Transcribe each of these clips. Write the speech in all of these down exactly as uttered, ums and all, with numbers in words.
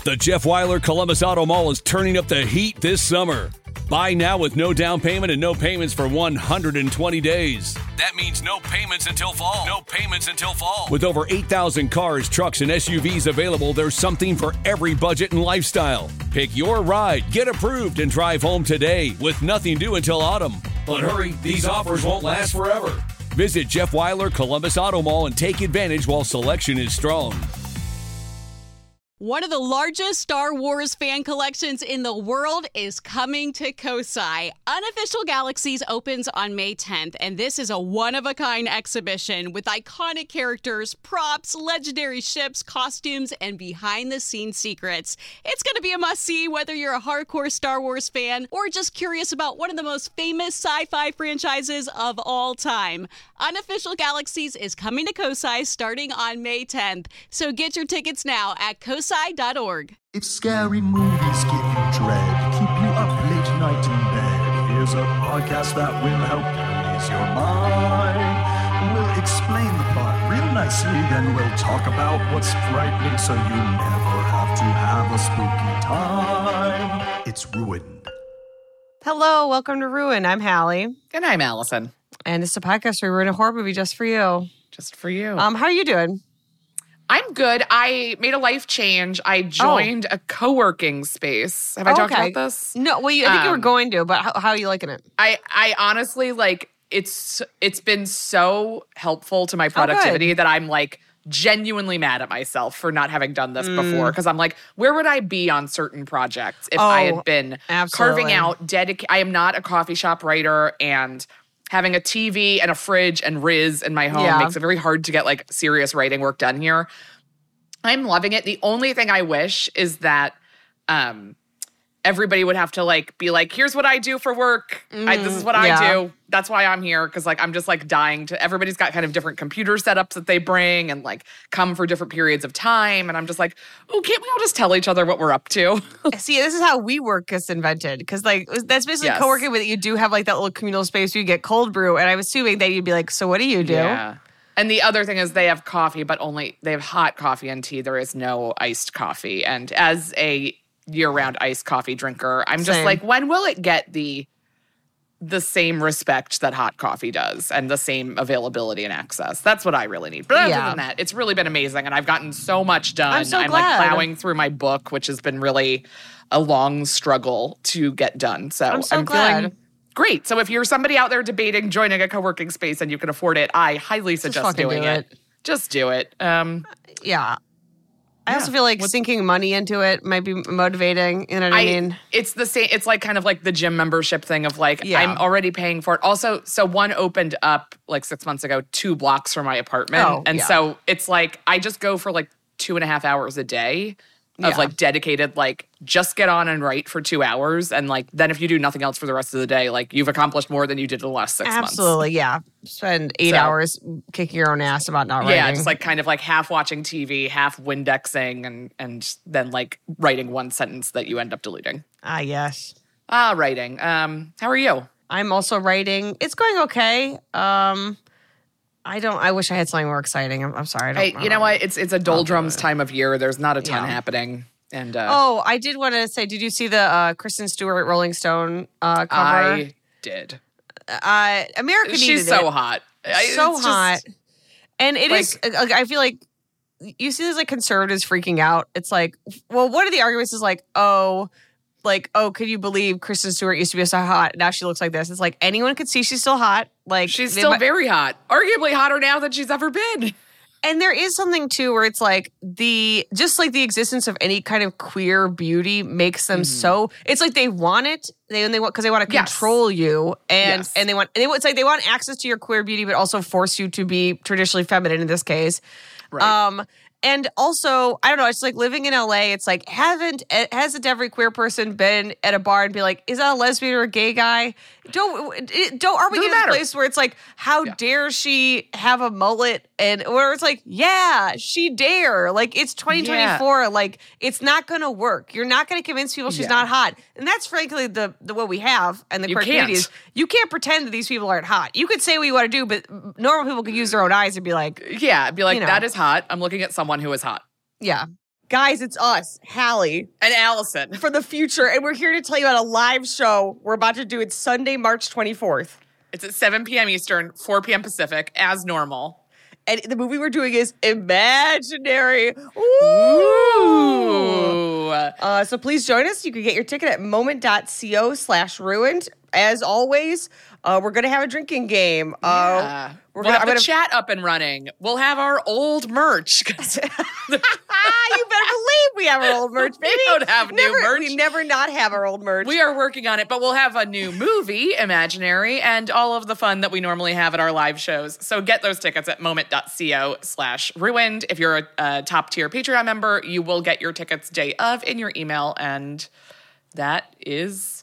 The Jeff Weiler Columbus Auto Mall is turning up the heat this summer. Buy now with no down payment and no payments for one hundred twenty days. That means no payments until fall. No payments until fall. With over eight thousand cars, trucks, and S U Vs available, there's something for every budget and lifestyle. Pick your ride, get approved, and drive home today with nothing due until autumn. But hurry, these offers won't last forever. Visit Jeff Weiler Columbus Auto Mall and take advantage while selection is strong. One of the largest Star Wars fan collections in the world is coming to Kosai. Unofficial Galaxies opens on May tenth, and this is a one-of-a-kind exhibition with iconic characters, props, legendary ships, costumes, and behind-the-scenes secrets. It's going to be a must-see whether you're a hardcore Star Wars fan or just curious about one of the most famous sci-fi franchises of all time. Unofficial Galaxies is coming to Kosai starting on May tenth, so get your tickets now at kosai dot org. If scary movies give you dread, keep you up late night in bed, here's a podcast that will help you ease your mind. We'll explain the plot real nicely, then we'll talk about what's frightening so you never have to have a spooky time. It's Ruined. Hello, welcome to Ruin. I'm Hallie. And I'm Allison. And it's a podcast where we ruin a horror movie just for you. Just for you. Um, how are you doing? I'm good. I made a life change. I joined oh. a co-working space. Have I oh, talked okay. about this? No, well, you, I think um, you were going to, but how, how are you liking it? I, I honestly, like, it's it's been so helpful to my productivity oh, that I'm, like, genuinely mad at myself for not having done this mm. before. Because I'm like, where would I be on certain projects if oh, I had been absolutely. carving out, dedicated? I am not a coffee shop writer, and having a T V and a fridge and Riz in my home yeah. makes it very hard to get, like, serious writing work done here. I'm loving it. The only thing I wish is that um, everybody would have to, like, be like, here's what I do for work. Mm, I, this is what yeah. I do. That's why I'm here. Because, like, I'm just, like, dying to – everybody's got kind of different computer setups that they bring and, like, come for different periods of time. And I'm just like, oh, can't we all just tell each other what we're up to? See, this is how WeWork gets invented. Because, like, that's basically yes. co-working with it. You do have, like, that little communal space where you get cold brew. And I'm assuming that you'd be like, so what do you do? Yeah. And the other thing is they have coffee, but only they have hot coffee and tea. There is no iced coffee. And as a year-round iced coffee drinker, I'm just Same. like, when will it get the the same respect that hot coffee does and the same availability and access? That's what I really need. But other yeah. than that, it's really been amazing. And I've gotten so much done. I'm so I'm glad. like plowing through my book, which has been really a long struggle to get done. So I'm so I'm glad. feeling great. So if you're somebody out there debating joining a co-working space and you can afford it, I highly suggest fucking doing do it. it. Just do it. Um, Yeah. I Yeah. also feel like What's- sinking money into it might be motivating. You know what I, I mean? it's the same. It's like kind of like the gym membership thing of like, Yeah. I'm already paying for it. Also, so one opened up like six months ago, two blocks from my apartment. Oh, and yeah. so it's like, I just go for like two and a half hours a day of Yeah. like dedicated, like just get on and write for two hours. And like, then if you do nothing else for the rest of the day, like you've accomplished more than you did in the last six months. Absolutely, yeah. Spend eight So- hours kicking your own ass about not writing. Yeah, just like kind of like half watching T V, half Windexing, and and then like writing one sentence that you end up deleting. Ah, yes. Ah, writing. Um, how are you? I'm also writing. It's going okay. Um, I don't. I wish I had something more exciting. I'm, I'm sorry. I don't, Hey, I you know don't- what? It's it's a doldrums time of year. There's not a ton Yeah. happening, and uh, Oh, I did want to say. Did you see the uh, Kristen Stewart Rolling Stone uh, cover? I did. Uh, America needed She's so it. hot. I- so it's just- hot. And it like- is. Like, I feel like you see these like conservatives freaking out. It's like, well, one of the arguments is like, oh, like, oh, could you believe Kristen Stewart used to be so hot? Now she looks like this. It's like anyone could see she's still hot. Like She's they still might- very hot. Arguably hotter now than she's ever been. And there is something too where it's like the just like the existence of any kind of queer beauty makes them so. It's like they want it. They and they want because they want to Yes. control you, and Yes. and they want. They, it's like they want access to your queer beauty, but also force you to be traditionally feminine in this case. Right. Um, and also, I don't know. It's like living in L A. It's like haven't hasn't every queer person been at a bar and be like, is that a lesbian or a gay guy? Don't it, don't are we Doesn't getting to matter. a place where it's like, how Yeah. dare she have a mullet? And where it's like, yeah, she dare. Like it's twenty twenty-four. Like it's not gonna work. You're not gonna convince people she's Yeah. not hot. And that's frankly the, the what we have and the You queer can't. community is you can't pretend that these people aren't hot. You could say what you want to do, but normal people could use their own eyes and be like, Yeah, be like, You know. that is hot. I'm looking at someone who is hot. yeah. Guys, it's us, Hallie, and Allison. for the future, and we're here to tell you about a live show we're about to do. It's Sunday, March twenty-fourth. It's at seven p.m. Eastern, four p.m. Pacific, as normal. And the movie we're doing is Imaginary. Ooh. Ooh. Uh, so please join us. You can get your ticket at moment.co slash ruined. As always, uh, we're going to have a drinking game. Uh, Yeah. we're We'll gonna, have I'm the gonna, chat up and running. We'll have our old merch. Ah, you better believe we have our old merch, We baby. don't have new never, merch. We never not have our old merch. We are working on it, but we'll have a new movie, Imaginary, and all of the fun that we normally have at our live shows. So get those tickets at moment.co slash ruined. If you're a, a top tier Patreon member, you will get your tickets day of in your email, and that is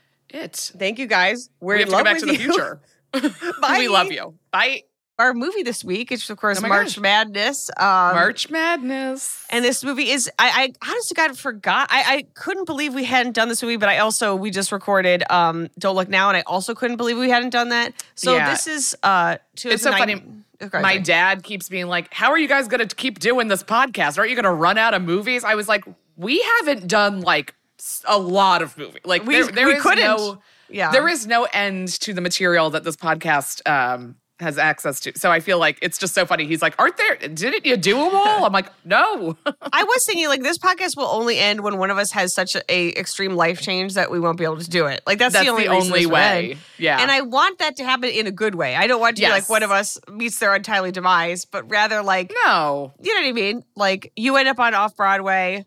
it. Thank you, guys. We're We in have to go love back with to the you. future. Bye. We love you. Bye. Our movie this week is, of course, Oh my March gosh. Madness. Um, March Madness. And this movie is, I, I honestly God forgot. I, I couldn't believe we hadn't done this movie, but I also, we just recorded um, Don't Look Now, and I also couldn't believe we hadn't done that. So Yeah. this is uh, It's so funny. Okay, My sorry. dad keeps being like, how are you guys going to keep doing this podcast? Aren't you going to run out of movies? I was like, we haven't done like s- a lot of movies. Like We- there, there we is couldn't. no, Yeah. there is no end to the material that this podcast um, has access to. So I feel like it's just so funny. He's like, aren't there, didn't you do them all? I'm like, no. I was thinking like this podcast will only end when one of us has such a, a extreme life change that we won't be able to do it. Like that's, That's the only, the reason only this would way. end. Yeah. And I want that to happen in a good way. I don't want to be Yes. like one of us meets their untimely demise, but rather like no. you know what I mean? Like you end up on off Broadway.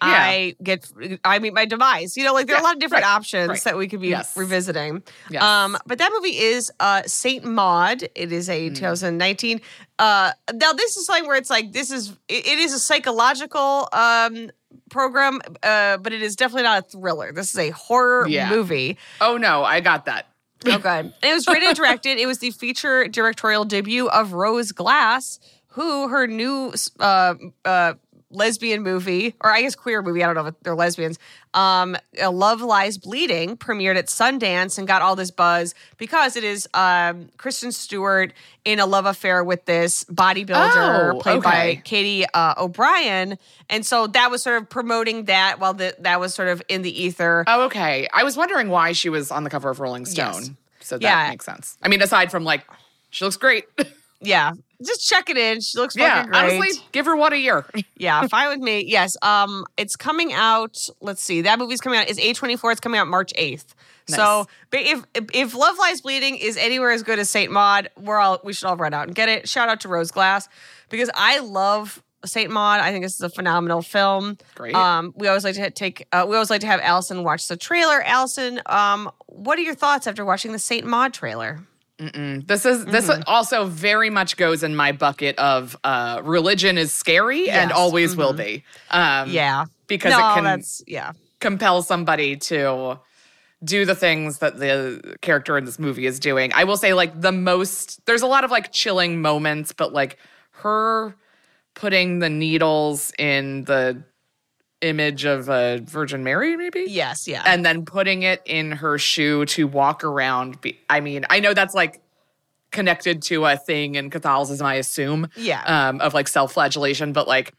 I get, I meet my demise. You know, like there are Yeah, a lot of different right, options right. that we could be Yes. revisiting. Yes. Um, but that movie is uh, Saint Maud. It is a twenty nineteen. Uh, now this is something where it's like this is it, it is a psychological um, program, uh, but it is definitely not a thriller. This is a horror Yeah. movie. Oh no, I got that. Okay. And it was written and directed. It was the feature directorial debut of Rose Glass, who her new uh, uh, lesbian movie, or I guess queer movie, I don't know if they're lesbians, um, Love Lies Bleeding, premiered at Sundance and got all this buzz because it is um, Kristen Stewart in a love affair with this bodybuilder Oh, played by okay. Katie uh, O'Brien. And so that was sort of promoting that while the, that was sort of in the ether. Oh, okay. I was wondering why she was on the cover of Rolling Stone. Yes. So that Yeah. makes sense. I mean, aside from like, she looks great. Yeah. Just check it in. She looks yeah, fucking great. honestly, give her one a year. Yeah, fine with me. Yes. Um, it's coming out. Let's see. That movie's coming out. It's A twenty-four. It's coming out March eighth. So, but if if Love Lies Bleeding is anywhere as good as Saint Maud, we're all we should all run out and get it. Shout out to Rose Glass because I love Saint Maud. I think this is a phenomenal film. Great. Um, we always like to take. Uh, we always like to have Allison watch the trailer. Allison, um, what are your thoughts after watching the Saint Maud trailer? This is this Mm-hmm. also very much goes in my bucket of uh, religion is scary and Yes. always will be. Um, Yeah, because no, it can that's yeah. compel somebody to do the things that the character in this movie is doing. I will say, like, the most, there's a lot of like chilling moments, but like her putting the needles in the image of a Virgin Mary, maybe? Yes, yeah. And then putting it in her shoe to walk around. Be, I mean, I know that's like connected to a thing in Catholicism, I assume. Yeah. Um, of like self-flagellation, but like,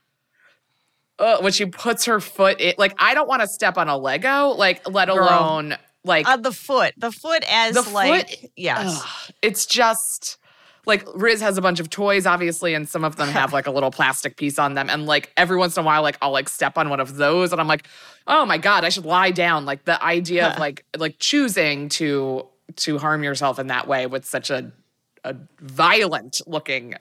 uh, when she puts her foot in, like, I don't want to step on a Lego, like, let Girl. alone, like, Uh, the foot, the foot as The like foot- yes, ugh, it's just, like, Riz has a bunch of toys, obviously, and some of them have, like, a little plastic piece on them. And, like, every once in a while, like, I'll, like, step on one of those, and I'm like, oh, my God, I should lie down. Like, the idea of, like, like choosing to to harm yourself in that way with such a, a violent-looking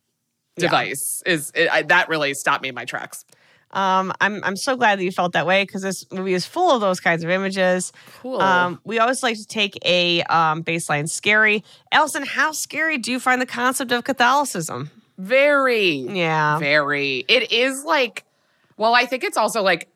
device is, it, I, that really stopped me in my tracks. Um, I'm I'm so glad that you felt that way because this movie is full of those kinds of images. Cool. Um, we always like to take a um, baseline scary. Allison, how scary do you find the concept of Catholicism? Very. Yeah. Very. It is like, well, I think it's also like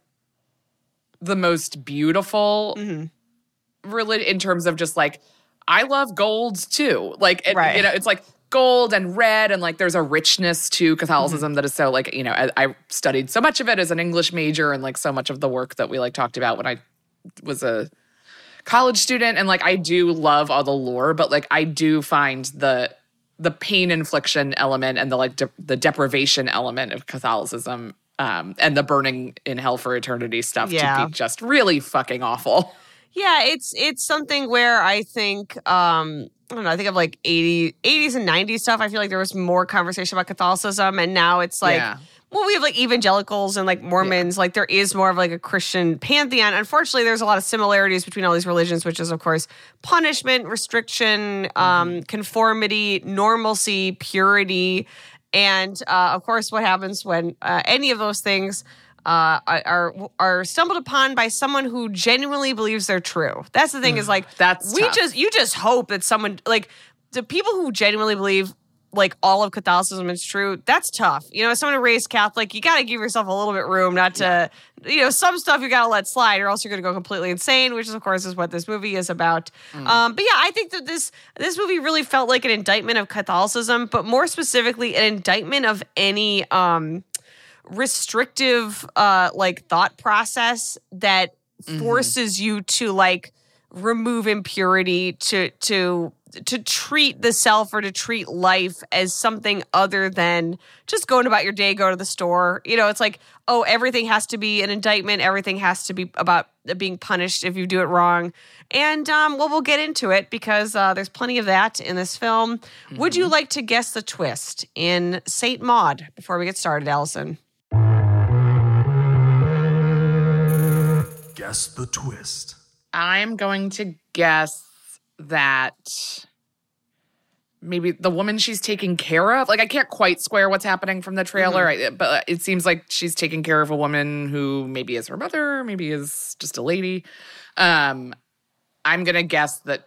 the most beautiful Mm-hmm. religion in terms of just like, I love gold too. Like, it, Right. you know, it's like gold and red, and like there's a richness to Catholicism Mm-hmm. that is so like, you know, I, I studied so much of it as an English major, and like so much of the work that we like talked about when I was a college student, and like I do love all the lore, but like I do find the the pain infliction element and the like de- the deprivation element of Catholicism Um, and the burning in hell for eternity stuff Yeah. to be just really fucking awful. Yeah, it's it's something where I think um I don't know, I think of like eighty, eighties and nineties stuff. I feel like there was more conversation about Catholicism, and now it's like Yeah. well, we have like evangelicals and like Mormons. Like there is more of like a Christian pantheon. Unfortunately, there's a lot of similarities between all these religions, which is of course punishment, restriction, um, conformity, normalcy, purity, and uh, of course what happens when uh, any of those things uh, are are stumbled upon by someone who genuinely believes they're true. That's the thing is like That's we tough. just you just hope that someone like the people who genuinely believe like all of Catholicism is true. That's tough. You know, as someone who raised Catholic, you got to give yourself a little bit room not to, yeah. you know, some stuff you got to let slide or else you're going to go completely insane, which is, of course, is what this movie is about. Mm. Um, but yeah, I think that this this movie really felt like an indictment of Catholicism, but more specifically, an indictment of any um, restrictive, uh, like, thought process that mm-hmm. forces you to, like, remove impurity, to to to treat the self or to treat life as something other than just going about your day, go to the store. You know, it's like, oh, everything has to be an indictment. Everything has to be about being punished if you do it wrong. And, um, well, we'll get into it because uh, there's plenty of that in this film. Mm-hmm. Would you like to guess the twist in Saint Maud before we get started, Allison? Guess the twist. I'm going to guess that maybe the woman she's taking care of, like I can't quite square what's happening from the trailer, mm-hmm. I, but it seems like she's taking care of a woman who maybe is her mother, maybe is just a lady. Um, I'm going to guess that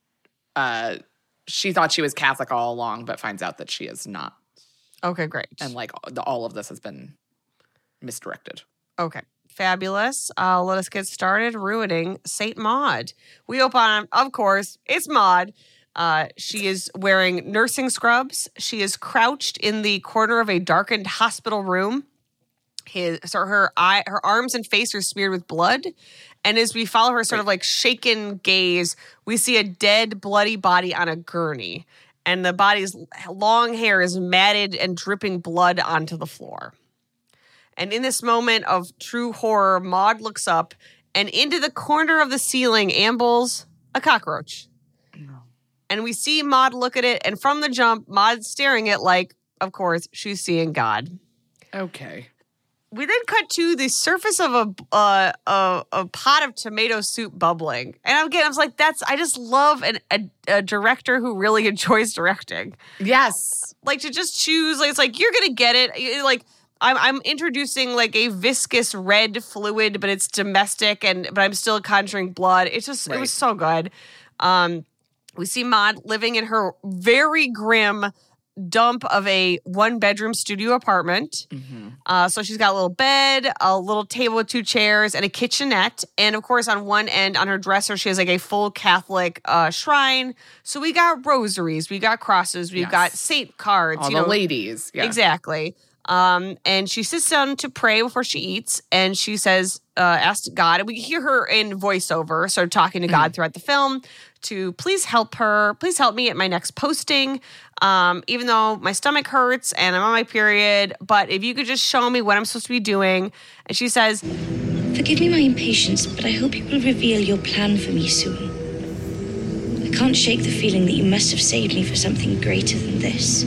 uh, she thought she was Catholic all along, but finds out that she is not. Okay, great. And like all of this has been misdirected. Okay. Fabulous. Uh, let us get started ruining Saint Maud. We open on, of course, it's Maud. Uh, she is wearing nursing scrubs. She is crouched in the corner of a darkened hospital room. His, so her eye, her arms and face are smeared with blood. And as we follow her sort of like shaken gaze, we see a dead, bloody body on a gurney. And the body's long hair is matted and dripping blood onto the floor. And in this moment of true horror, Maud looks up, and into the corner of the ceiling ambles a cockroach. No. And we see Maud look at it, and from the jump, Maud's staring at like, of course, she's seeing God. Okay. We then cut to the surface of a uh, a, a pot of tomato soup bubbling. And again, I was like, that's, I just love an, a, a director who really enjoys directing. Yes. Like to just choose, like, it's like, you're going to get it. Like, I'm, I'm introducing like a viscous red fluid, but it's domestic, and but I'm still conjuring blood. It's just, right. It was so good. Um, we see Maud living in her very grim dump of a one-bedroom studio apartment. Mm-hmm. Uh, so she's got a little bed, a little table with two chairs, and a kitchenette. And of course, on one end, on her dresser, she has like a full Catholic uh, shrine. So we got rosaries, we got crosses, we've yes. got saint cards. All you the know, ladies. Yeah. Exactly. Um, and she sits down to pray before she eats, and she says, uh, asks God, and we hear her in voiceover, sort of talking to God mm. throughout the film, to please help her, please help me at my next posting, um, even though my stomach hurts and I'm on my period, but if you could just show me what I'm supposed to be doing. And she says, forgive me my impatience, but I hope you will reveal your plan for me soon. I can't shake the feeling that you must have saved me for something greater than this.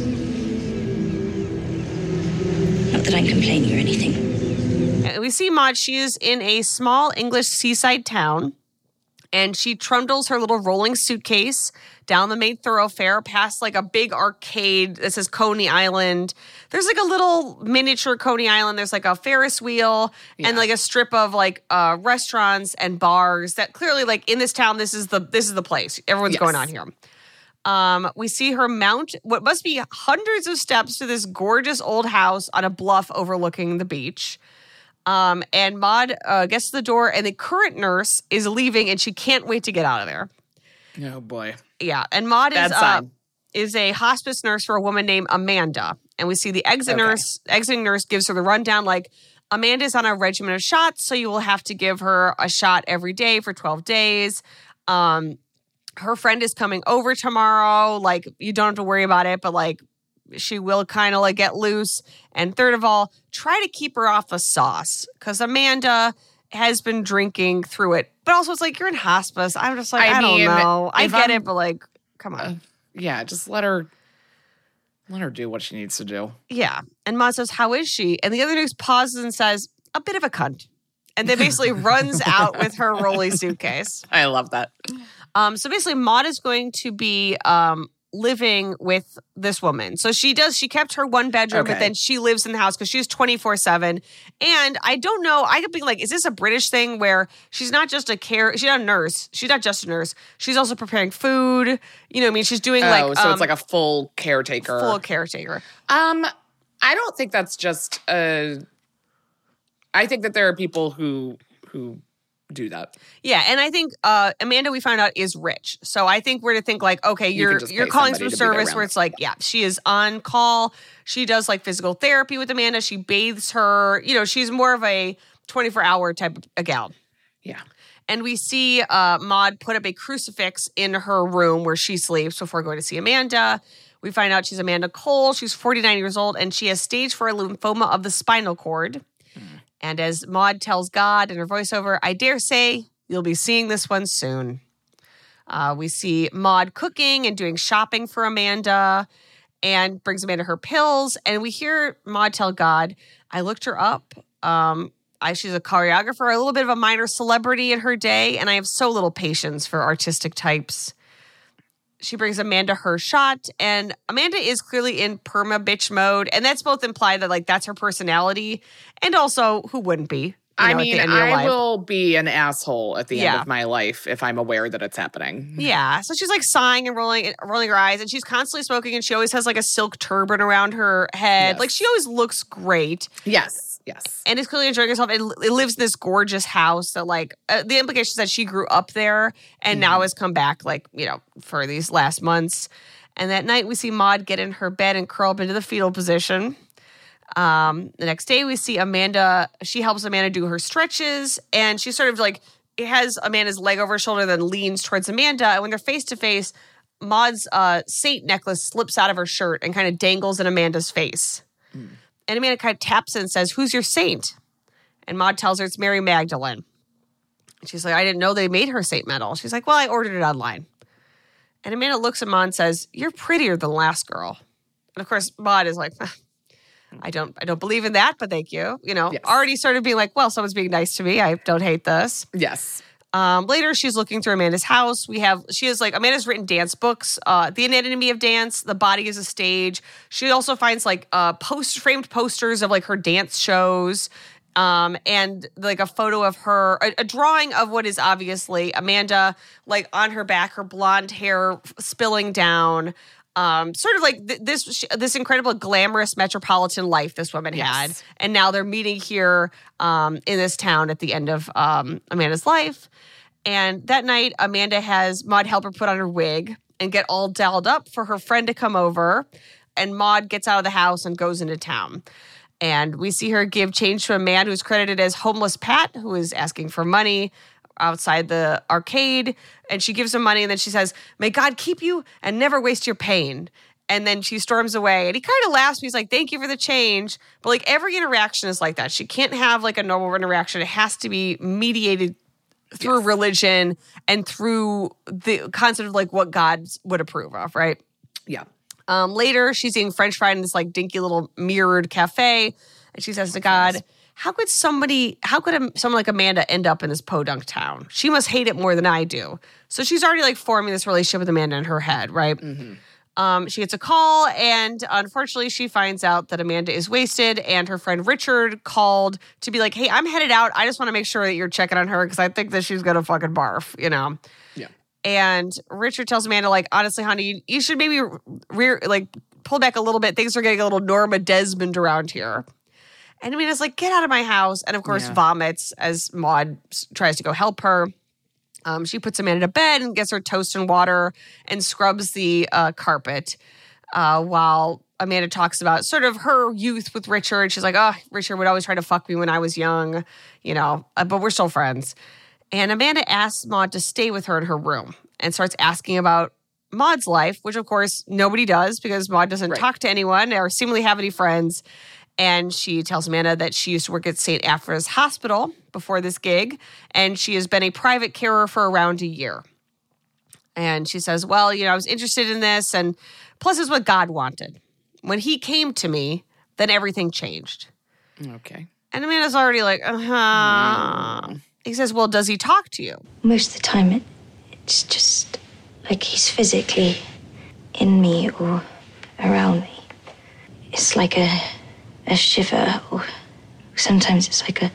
Not that I'm complaining or anything. And we see Maud, she is in a small English seaside town, and she trundles her little rolling suitcase down the main thoroughfare past like a big arcade that says Coney Island. There's like a little miniature Coney Island. There's like a Ferris wheel yeah. and like a strip of like uh, restaurants and bars that clearly like in this town, this is the this is the place. Everyone's yes. going on here. Um, we see her mount what must be hundreds of steps to this gorgeous old house on a bluff overlooking the beach. Um, and Maud uh, gets to the door, and the current nurse is leaving, and she can't wait to get out of there. Oh, boy. Yeah, and Maud is uh, is a hospice nurse for a woman named Amanda. And we see the exit okay. nurse, exiting nurse gives her the rundown, like, Amanda's on a regimen of shots, so you will have to give her a shot every day for twelve days. Um, her friend is coming over tomorrow. Like, you don't have to worry about it, but, like, she will kind of like get loose. And third of all, try to keep her off the sauce because Amanda has been drinking through it. But also, it's like you're in hospice. I'm just like, I, I I mean, don't know. I if get I'm- it, but like, come on. Uh, yeah, just let her let her do what she needs to do. Yeah. And Maud says, how is she? And the other nurse pauses and says, a bit of a cunt. And then basically runs out with her rolly suitcase. I love that. Um, so basically, Maud is going to be um, living with this woman. So she does, she kept her one bedroom, Okay. but then she lives in the house because she's twenty-four seven. And I don't know, I could be like, is this a British thing where she's not just a care, she's not a nurse. She's not just a nurse. She's also preparing food. You know what I mean? She's doing Oh, like, so um, it's like a full caretaker. full caretaker. Um, I don't think that's just a. I think that there are people who who do that. Yeah, and I think uh, Amanda, we found out, is rich. So I think we're to think like, okay, You you're can just you're pay calling somebody some to be there service around where it's like, yeah, she is on call. She does like physical therapy with Amanda. She bathes her. You know, she's more of a twenty-four hour type of a gal. Yeah. And we see uh, Maud put up a crucifix in her room where she sleeps before going to see Amanda. We find out she's Amanda Cole. She's forty-nine years old, and she has stage four lymphoma of the spinal cord. Mm. And as Maud tells God in her voiceover, I dare say you'll be seeing this one soon. Uh, we see Maud cooking and doing shopping for Amanda and brings Amanda her pills. And we hear Maud tell God, I looked her up. Um, I, she's a choreographer, a little bit of a minor celebrity in her day, and I have so little patience for artistic types. She brings Amanda her shot, and Amanda is clearly in perma bitch mode, and that's both implied that like that's her personality, and also who wouldn't be? You I know, at mean, the end of your I life. will be an asshole at the Yeah. end of my life if I'm aware that it's happening. Yeah, so she's like sighing and rolling, rolling her eyes, and she's constantly smoking, and she always has like a silk turban around her head. Yes. Like she always looks great. Yes, yes. And is clearly enjoying herself. It, it lives in this gorgeous house that, like, uh, the implication is that she grew up there and now has come back, like, you know, for these last months. And that night, we see Maud get in her bed and curl up into the fetal position. Um, the next day, we see Amanda. She helps Amanda do her stretches, and she sort of like it has Amanda's leg over her shoulder, then leans towards Amanda. And when they're face to face, Maud's uh, saint necklace slips out of her shirt and kind of dangles in Amanda's face. Mm. And Amanda kind of taps it and says, who's your saint? And Maud tells her it's Mary Magdalene. And she's like, I didn't know they made her saint medal. She's like, well, I ordered it online. And Amanda looks at Maud and says, you're prettier than the last girl. And of course, Maud is like, I don't I don't believe in that, but thank you. You know, Yes. already started being like, well, someone's being nice to me. I don't hate this. Yes. Um, later, she's looking through Amanda's house. We have, she has like, Amanda's written dance books, uh, The Anatomy of Dance, The Body is a Stage. She also finds like uh, post framed posters of like her dance shows um, and like a photo of her, a, a drawing of what is obviously Amanda, like on her back, her blonde hair spilling down. Um, sort of like th- this this incredible glamorous metropolitan life this woman Yes. had. And now they're meeting here um, in this town at the end of um, Amanda's life. And that night, Amanda has Maud help her put on her wig and get all dolled up for her friend to come over. And Maud gets out of the house and goes into town. And we see her give change to a man who's credited as Homeless Pat, who is asking for money outside the arcade. And she gives him money and then she says, may God keep you and never waste your pain. And then she storms away. And he kind of laughs. He's like, thank you for the change. But like every interaction is like that. She can't have like a normal interaction. It has to be mediated through Yes. religion and through the concept of like what God would approve of, right? Yeah. Um, later, she's eating French fry in this like dinky little mirrored cafe. And she says to God, how could somebody, how could a, someone like Amanda end up in this podunk town? She must hate it more than I do. So she's already like forming this relationship with Amanda in her head, right? Mm-hmm. Um, she gets a call, and unfortunately, she finds out that Amanda is wasted, and her friend Richard called to be like, hey, I'm headed out. I just want to make sure that you're checking on her because I think that she's going to fucking barf, you know? Yeah. And Richard tells Amanda, like, honestly, honey, you, you should maybe rear, like, pull back a little bit. Things are getting a little Norma Desmond around here. And Amanda's like, get out of my house. And of course, Yeah. vomits as Maud s- tries to go help her. Um, she puts Amanda to bed and gets her toast and water and scrubs the uh, carpet uh, while Amanda talks about sort of her youth with Richard. She's like, oh, Richard would always try to fuck me when I was young, you know, uh, but we're still friends. And Amanda asks Maud to stay with her in her room and starts asking about Maud's life, which of course nobody does because Maud doesn't Right. talk to anyone or seemingly have any friends. And she tells Amanda that she used to work at Saint Aphra's Hospital before this gig, and she has been a private carer for around a year. And she says, well, you know, I was interested in this, and plus it's what God wanted. When he came to me, then everything changed. Okay. And Amanda's already like, uh-huh. Mm. He says, well, does he talk to you? Most of the time, it, it's just like he's physically in me or around me. It's like a a shiver, or sometimes it's like a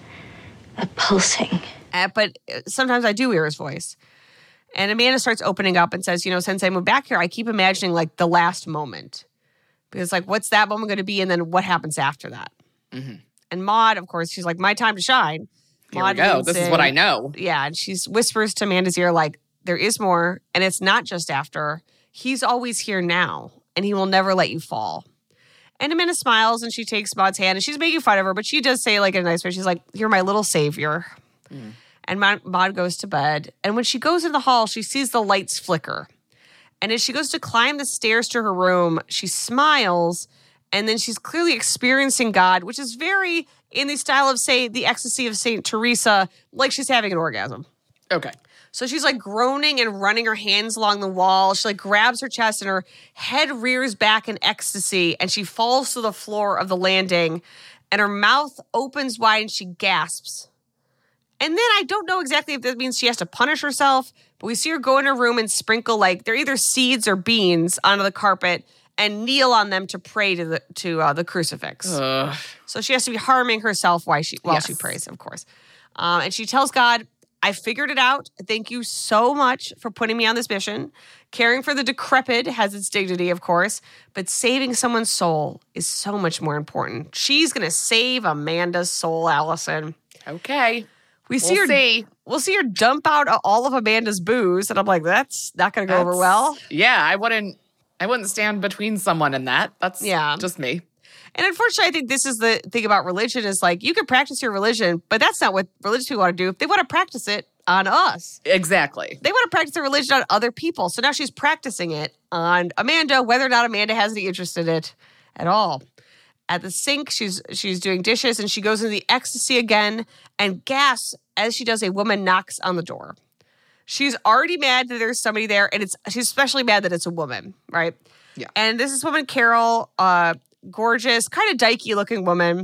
a pulsing. Uh, but sometimes I do hear his voice. And Amanda starts opening up and says, you know, since I moved back here, I keep imagining like the last moment. Because like, what's that moment going to be? And then what happens after that? Mm-hmm. And Maud, of course, she's like, my time to shine. Here Maud we go. leans This is in. what I know. Yeah. And she whispers to Amanda's ear, like, there is more. And it's not just after. He's always here now. And he will never let you fall. And Amanda smiles and she takes Maud's hand and she's making fun of her, but she does say like in a nice way, she's like, you're my little savior. Mm. And Maud, Maud goes to bed. And when she goes in the hall, she sees the lights flicker. And as she goes to climb the stairs to her room, she smiles. And then she's clearly experiencing God, which is very in the style of, say, the ecstasy of Saint Teresa, like she's having an orgasm. Okay. So she's like groaning and running her hands along the wall. She like grabs her chest and her head rears back in ecstasy and she falls to the floor of the landing and her mouth opens wide and she gasps. And then I don't know exactly if that means she has to punish herself, but we see her go in her room and sprinkle like they're either seeds or beans onto the carpet and kneel on them to pray to the to uh, the crucifix. Ugh. So she has to be harming herself while she while Yes. she prays, of course. Um, and she tells God, I figured it out. Thank you so much for putting me on this mission. Caring for the decrepit has its dignity, of course, but saving someone's soul is so much more important. She's going to save Amanda's soul, Allison. Okay. We see We'll her. see. We'll see her dump out all of Amanda's booze, and I'm like, that's not going to go over That's- well. Yeah, I wouldn't. I wouldn't stand between someone and that. That's Yeah. just me. And unfortunately, I think this is the thing about religion is like, you can practice your religion, but that's not what religious people want to do. They want to practice it on us. Exactly. They want to practice their religion on other people. So now she's practicing it on Amanda, whether or not Amanda has any interest in it at all. At the sink, she's she's doing dishes, and she goes into the ecstasy again and gasps as she does. A woman knocks on the door. She's already mad that there's somebody there, and it's she's especially mad that it's a woman, right? Yeah. And this is woman Carol, uh, gorgeous, kind of dykey looking woman,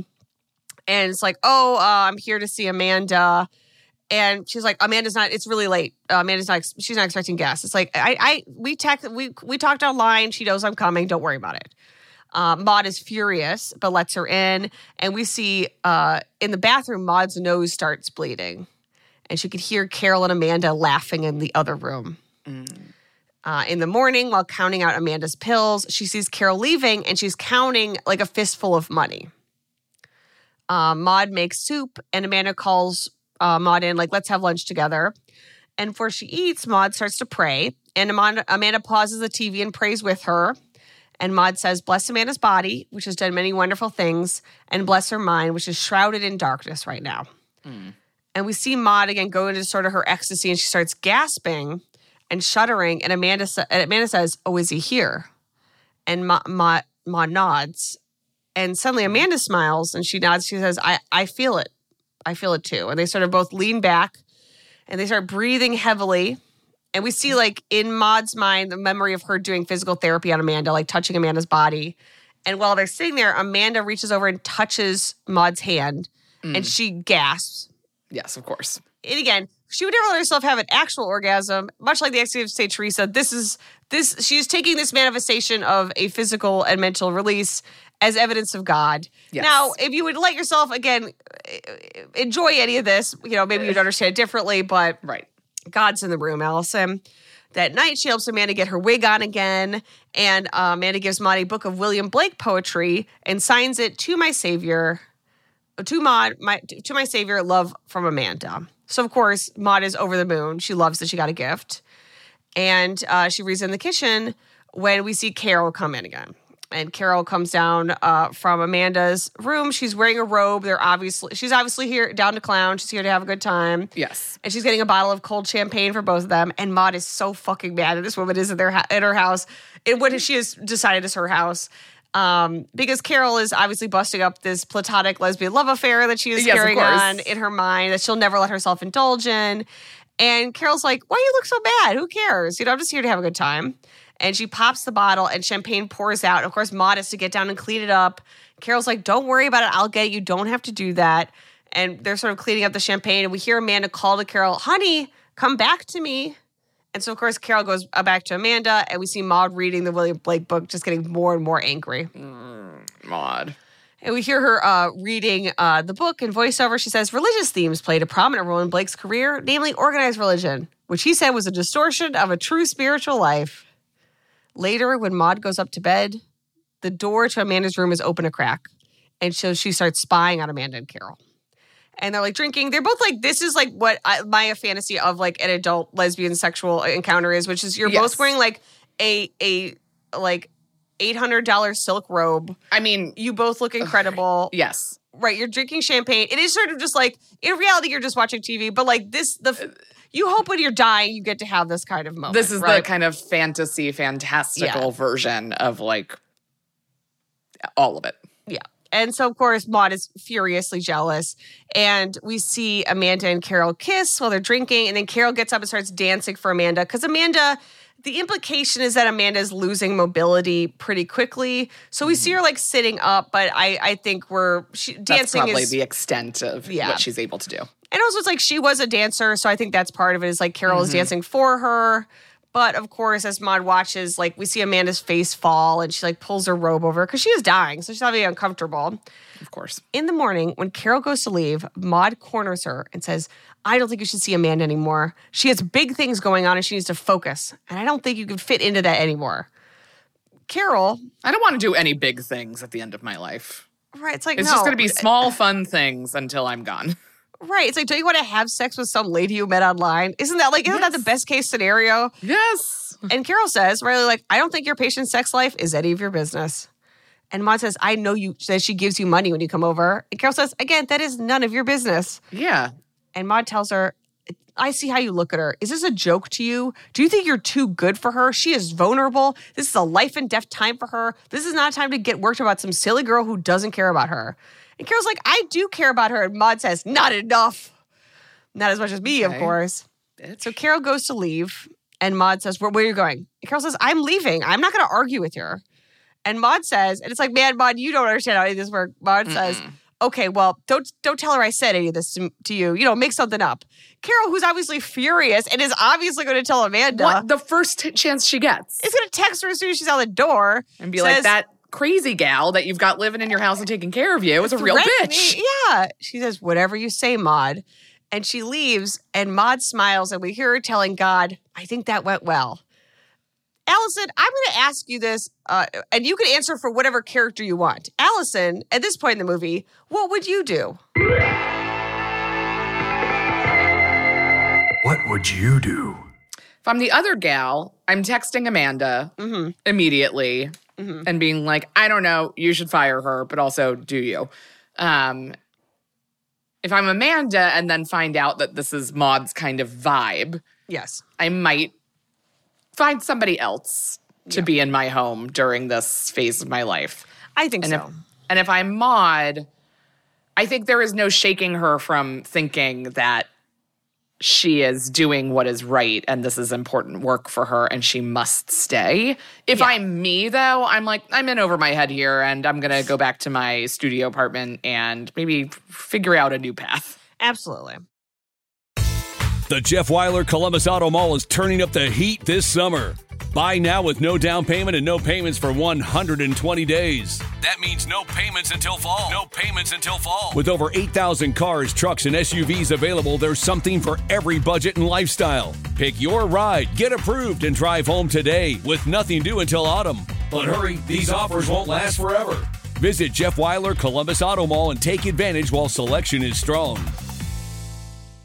and it's like, oh, uh, I'm here to see Amanda. And she's like, Amanda's not, it's really late. Uh, Amanda's not, she's not expecting guests. It's like, I, I, we text, we, we talked online. She knows I'm coming. Don't worry about it. Uh, Maud is furious, but lets her in. And we see uh, in the bathroom, Maud's nose starts bleeding. And she could hear Carol and Amanda laughing in the other room. Mm. Uh, in the morning, while counting out Amanda's pills, she sees Carol leaving and she's counting like a fistful of money. Uh, Maud makes soup and Amanda calls Uh, Maud in, like, let's have lunch together. And before she eats, Maud starts to pray. And Amanda, Amanda pauses the T V and prays with her. And Maud says, bless Amanda's body, which has done many wonderful things, and bless her mind, which is shrouded in darkness right now. Mm. And we see Maud again go into sort of her ecstasy, and she starts gasping and shuddering. And Amanda, sa- and Amanda says, oh, is he here? And Ma- Ma- Maud nods. And suddenly Amanda smiles, and she nods. She says, I, I feel it. I feel it too. And they sort of both lean back and they start breathing heavily. And we see like in Maud's mind, the memory of her doing physical therapy on Amanda, like touching Amanda's body. And while they're sitting there, Amanda reaches over and touches Maud's hand mm. and she gasps. Yes, of course. And again, she would never let herself have an actual orgasm, much like the ecstasy of Saint Teresa. This is this, she's taking this manifestation of a physical and mental release as evidence of God. Yes. Now, if you would let yourself, again, enjoy any of this, you know, maybe you'd understand it differently, but right. God's in the room, Allison. That night, she helps Amanda get her wig on again, and uh, Amanda gives Maud a book of William Blake poetry and signs it to my savior, to Maud, my, to my savior, love from Amanda. So, of course, Maud is over the moon. She loves that she got a gift. And uh, she reads in the kitchen when we see Carol come in again. And Carol comes down uh, from Amanda's room. She's wearing a robe. They're obviously she's obviously here down to clown. She's here to have a good time. Yes. And she's getting a bottle of cold champagne for both of them. And Maud is so fucking mad that this woman is in their ha- in her house. It, what she has decided is her house. Um, because Carol is obviously busting up this platonic lesbian love affair that she is Yes, of carrying course. on in her mind that she'll never let herself indulge in. And Carol's like, why do you look so bad? Who cares? You know, I'm just here to have a good time. And she pops the bottle and champagne pours out. Of course, Maud has to get down and clean it up. Carol's like, don't worry about it. I'll get it. You don't have to do that. And they're sort of cleaning up the champagne. And we hear Amanda call to Carol, honey, come back to me. And so, of course, Carol goes back to Amanda. And we see Maud reading the William Blake book, just getting more and more angry. Mm, Maud. And we hear her uh, reading uh, the book in voiceover. She says, religious themes played a prominent role in Blake's career, namely organized religion, which he said was a distortion of a true spiritual life. Later, when Maud goes up to bed, the door to Amanda's room is open a crack. And so she starts spying on Amanda and Carol. And they're like drinking. They're both like, this is like what I, my fantasy of like an adult lesbian sexual encounter is, which is you're Yes. both wearing like a, a like eight hundred dollars silk robe. I mean, You both look incredible. yes. Right, you're drinking champagne. It is sort of just like, in reality, you're just watching T V. But like this, the you hope when you're dying, you get to have this kind of moment. This is right? the kind of fantasy, fantastical Yeah. version of like all of it. Yeah. And so, of course, Maud is furiously jealous. And we see Amanda and Carol kiss while they're drinking. And then Carol gets up and starts dancing for Amanda. Because Amanda, the implication is that Amanda is losing mobility pretty quickly. So we see her like sitting up. But I, I think we're she, That's dancing probably is. the extent of Yeah. what she's able to do. And also, it's like she was a dancer. So I think that's part of it is like Carol Mm-hmm. is dancing for her. But of course, as Maud watches, like we see Amanda's face fall and she like pulls her robe over because she is dying. So she's obviously uncomfortable. Of course. In the morning, when Carol goes to leave, Maud corners her and says, I don't think you should see Amanda anymore. She has big things going on and she needs to focus. And I don't think you can fit into that anymore. Carol, I don't want to do any big things at the end of my life. right, it's like, It's no. just going to be small, fun things until I'm gone. Right, it's like, don't you want to have sex with some lady you met online? Isn't that like, isn't that the Yes. best case scenario? Yes. And Carol says, really, like, I don't think your patient's sex life is any of your business. And Maud says, I know you, that she gives you money when you come over. And Carol says, again, that is none of your business. Yeah. And Maud tells her, I see how you look at her. Is this a joke to you? Do you think you're too good for her? She is vulnerable. This is a life and death time for her. This is not time to get worked about some silly girl who doesn't care about her. And Carol's like, I do care about her. And Maud says, not enough. Not as much as me, Okay. of course. Bitch. So Carol goes to leave. And Maud says, where, where are you going? And Carol says, I'm leaving. I'm not going to argue with her. And Maud says, and it's like, man, Maud, you don't understand how any of this works. Maud says, okay, well, don't don't tell her I said any of this to, to you. You know, make something up. Carol, who's obviously furious and is obviously going to tell Amanda, What the first t- chance she gets. is going to text her as soon as she's out the door. And be says, like, that crazy gal that you've got living in your house and taking care of you is a real "Threaten bitch. me." Yeah. She says, whatever you say, Maud. And she leaves, and Maud smiles, and we hear her telling God, I think that went well. Allison, I'm going to ask you this, uh, and you can answer for whatever character you want. Allison, at this point in the movie, what would you do? What would you do? If I'm the other gal, I'm texting Amanda Mm-hmm. immediately and being like, I don't know, you should fire her, but also do you? Um, if I'm Amanda and then find out that this is Maud's kind of vibe, Yes. I might find somebody else to be in my home during this phase of my life. I think And so. if and if I'm Maud, I think there is no shaking her from thinking that she is doing what is right and this is important work for her and she must stay. If Yeah. I'm me, though, I'm like, I'm in over my head here and I'm going to go back to my studio apartment and maybe figure out a new path. Absolutely. The Jeff Weiler Columbus Auto Mall is turning up the heat this summer. Buy now with no down payment and no payments for one hundred twenty days. That means no payments until fall. No payments until fall. With over eight thousand cars, trucks, and S U Vs available, there's something for every budget and lifestyle. Pick your ride, get approved, and drive home today with nothing due until autumn. But hurry, these offers won't last forever. Visit Jeff Weiler Columbus Auto Mall and take advantage while selection is strong.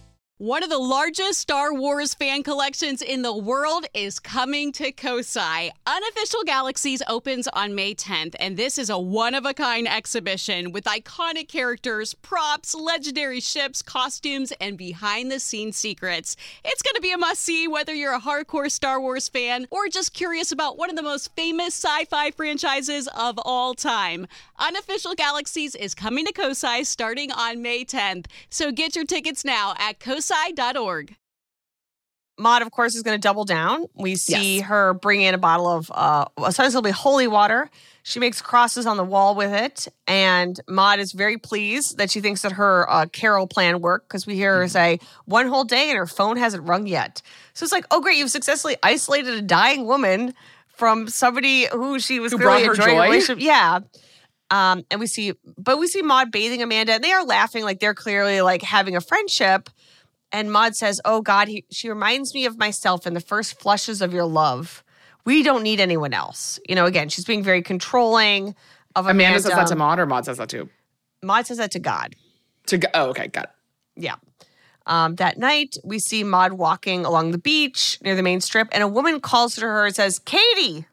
One of the largest Star Wars fan collections in the world is coming to Kosai. Unofficial Galaxies opens on May tenth, and this is a one-of-a-kind exhibition with iconic characters, props, legendary ships, costumes, and behind-the-scenes secrets. It's going to be a must-see whether you're a hardcore Star Wars fan or just curious about one of the most famous sci-fi franchises of all time. Unofficial Galaxies is coming to Kosai starting on May tenth, so get your tickets now at kosai dot org. Maud, of course, is going to double down. We see Yes. her bring in a bottle of, uh, ostensibly holy water. She makes crosses on the wall with it. And Maud is very pleased that she thinks that her uh, Carol plan worked, because we hear her say one whole day and her phone hasn't rung yet. So it's like, oh, great, you've successfully isolated a dying woman from somebody who she was Who clearly brought her enjoying a joy? relationship. Yeah. Um, and we see, but we see Maud bathing Amanda, and they are laughing like they're clearly like having a friendship. And Maud says, oh, God, he, she reminds me of myself in the first flushes of your love. We don't need anyone else. You know, again, she's being very controlling of Amanda. Amanda says that to Maud, or Maud says that too? Maud says that to God. To go, oh, okay, got it. Yeah. Um, that night, we see Maud walking along the beach near the main strip, and a woman calls to her and says, Katie,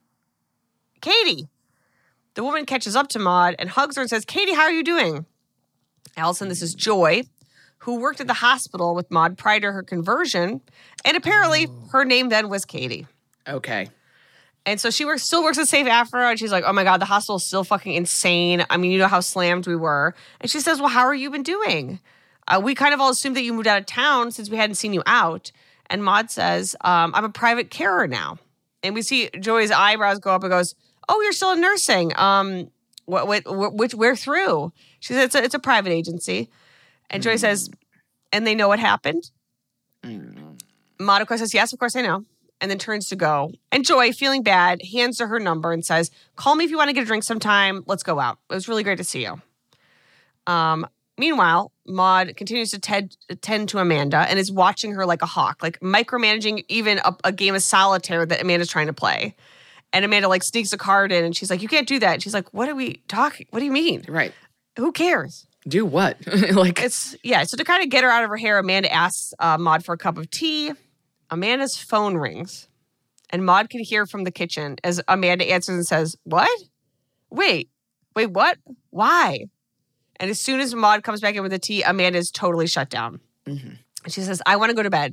Katie. The woman catches up to Maud and hugs her and says, Katie, how are you doing? Allison, this is Joy, who worked at the hospital with Maud prior to her conversion. And apparently her name then was Katie. Okay. And so she works, still works at Safe Afro. And she's like, oh my God, the hospital is still fucking insane. I mean, you know how slammed we were. And she says, well, how are you been doing? Uh, we kind of all assumed that you moved out of town since we hadn't seen you out. And Maud says, um, I'm a private carer now. And we see Joy's eyebrows go up and goes, oh, you're still in nursing. Um, what, what, which, where through? She said, it's a, it's a private agency. And Joy mm. says, and they know what happened? Mm. Maud, of course, says, yes, of course I know. And then turns to go. And Joy, feeling bad, hands her her number and says, call me if you want to get a drink sometime. Let's go out. It was really great to see you. Um, meanwhile, Maud continues to tend, tend to Amanda and is watching her like a hawk, like micromanaging even a, a game of solitaire that Amanda's trying to play. And Amanda like sneaks a card in and she's like, you can't do that. And she's like, what are we talking? What do you mean? Right. Who cares? Do what? like It's, yeah. So to kind of get her out of her hair, Amanda asks uh, Maud for a cup of tea. Amanda's phone rings. And Maud can hear from the kitchen as Amanda answers and says, what? Wait, wait, what? Why? And as soon as Maud comes back in with the tea, Amanda's totally shut down. Mm-hmm. And she says, I want to go to bed.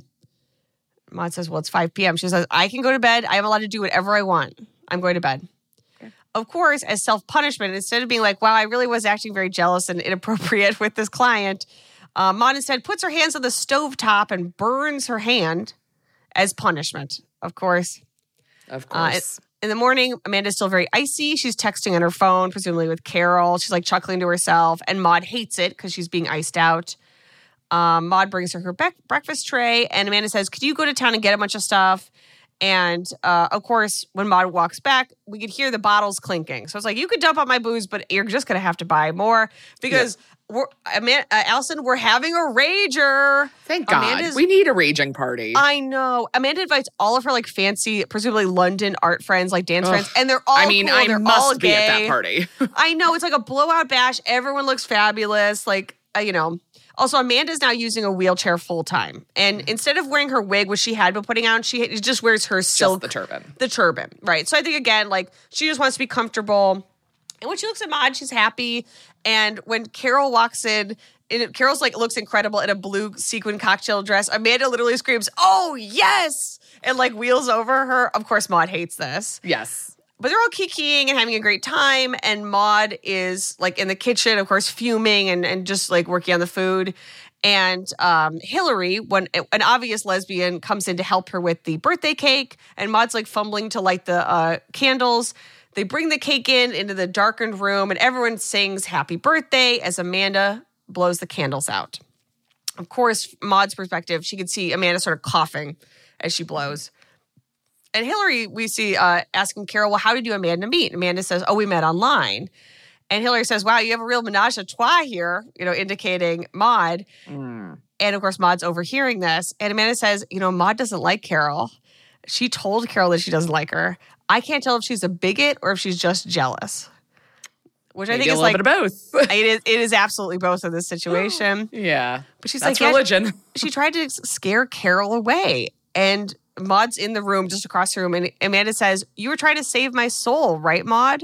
Maud says, well, it's five p.m. She says, I can go to bed. I am allowed to do whatever I want. I'm going to bed. Okay. Of course, as self-punishment, instead of being like, wow, I really was acting very jealous and inappropriate with this client, uh, Maud instead puts her hands on the stovetop and burns her hand as punishment, of course. Of course. Uh, in the morning, Amanda's still very icy. She's texting on her phone, presumably with Carol. She's like chuckling to herself. And Maud hates it because she's being iced out. Um, Maud brings her her be- breakfast tray. And Amanda says, could you go to town and get a bunch of stuff? And, uh, of course, when Maud walks back, we could hear the bottles clinking. So it's like, you could dump out my booze, but you're just going to have to buy more. Because, yeah. we're, Amanda, uh, Allison, we're having a rager. Thank God. Amanda's, we need a raging party. I know. Amanda invites all of her, like, fancy, presumably London art friends, like dance Ugh. friends. And they're all I mean, cool. I they're must all be gay. at that party. I know. It's like a blowout bash. Everyone looks fabulous. Like, uh, you know. Also, Amanda's now using a wheelchair full time. And mm-hmm. instead of wearing her wig, which she had been putting on, she just wears her silk. Just the turban. The turban, right. So I think, again, like, she just wants to be comfortable. And when she looks at Maud, she's happy. And when Carol walks in, it, Carol's, like, looks incredible in a blue sequin cocktail dress. Amanda literally screams, oh, yes! And, like, wheels over her. Of course, Maud hates this. Yes. But they're all kikiing and having a great time. And Maud is, like, in the kitchen, of course, fuming and, and just, like, working on the food. And um, Hillary, when an obvious lesbian, comes in to help her with the birthday cake. And Maud's, like, fumbling to light the uh, candles. They bring the cake in into the darkened room. And everyone sings happy birthday as Amanda blows the candles out. Of course, Maud's perspective, she could see Amanda sort of coughing as she blows. And Hillary, we see uh, asking Carol, well, how did you and Amanda meet? Amanda says, oh, we met online. And Hillary says, wow, you have a real menage a trois here, you know, indicating Maud. Mm. And, of course, Maud's overhearing this. And Amanda says, you know, Maud doesn't like Carol. She told Carol that she doesn't like her. I can't tell if she's a bigot or if she's just jealous. which Maybe I think a is little like bit of both. it is. It is absolutely both in this situation. Yeah, but she's that's like, religion. Yeah, she tried to scare Carol away, and Maud's in the room, just across the room, and Amanda says, "You were trying to save my soul, right, Maud?"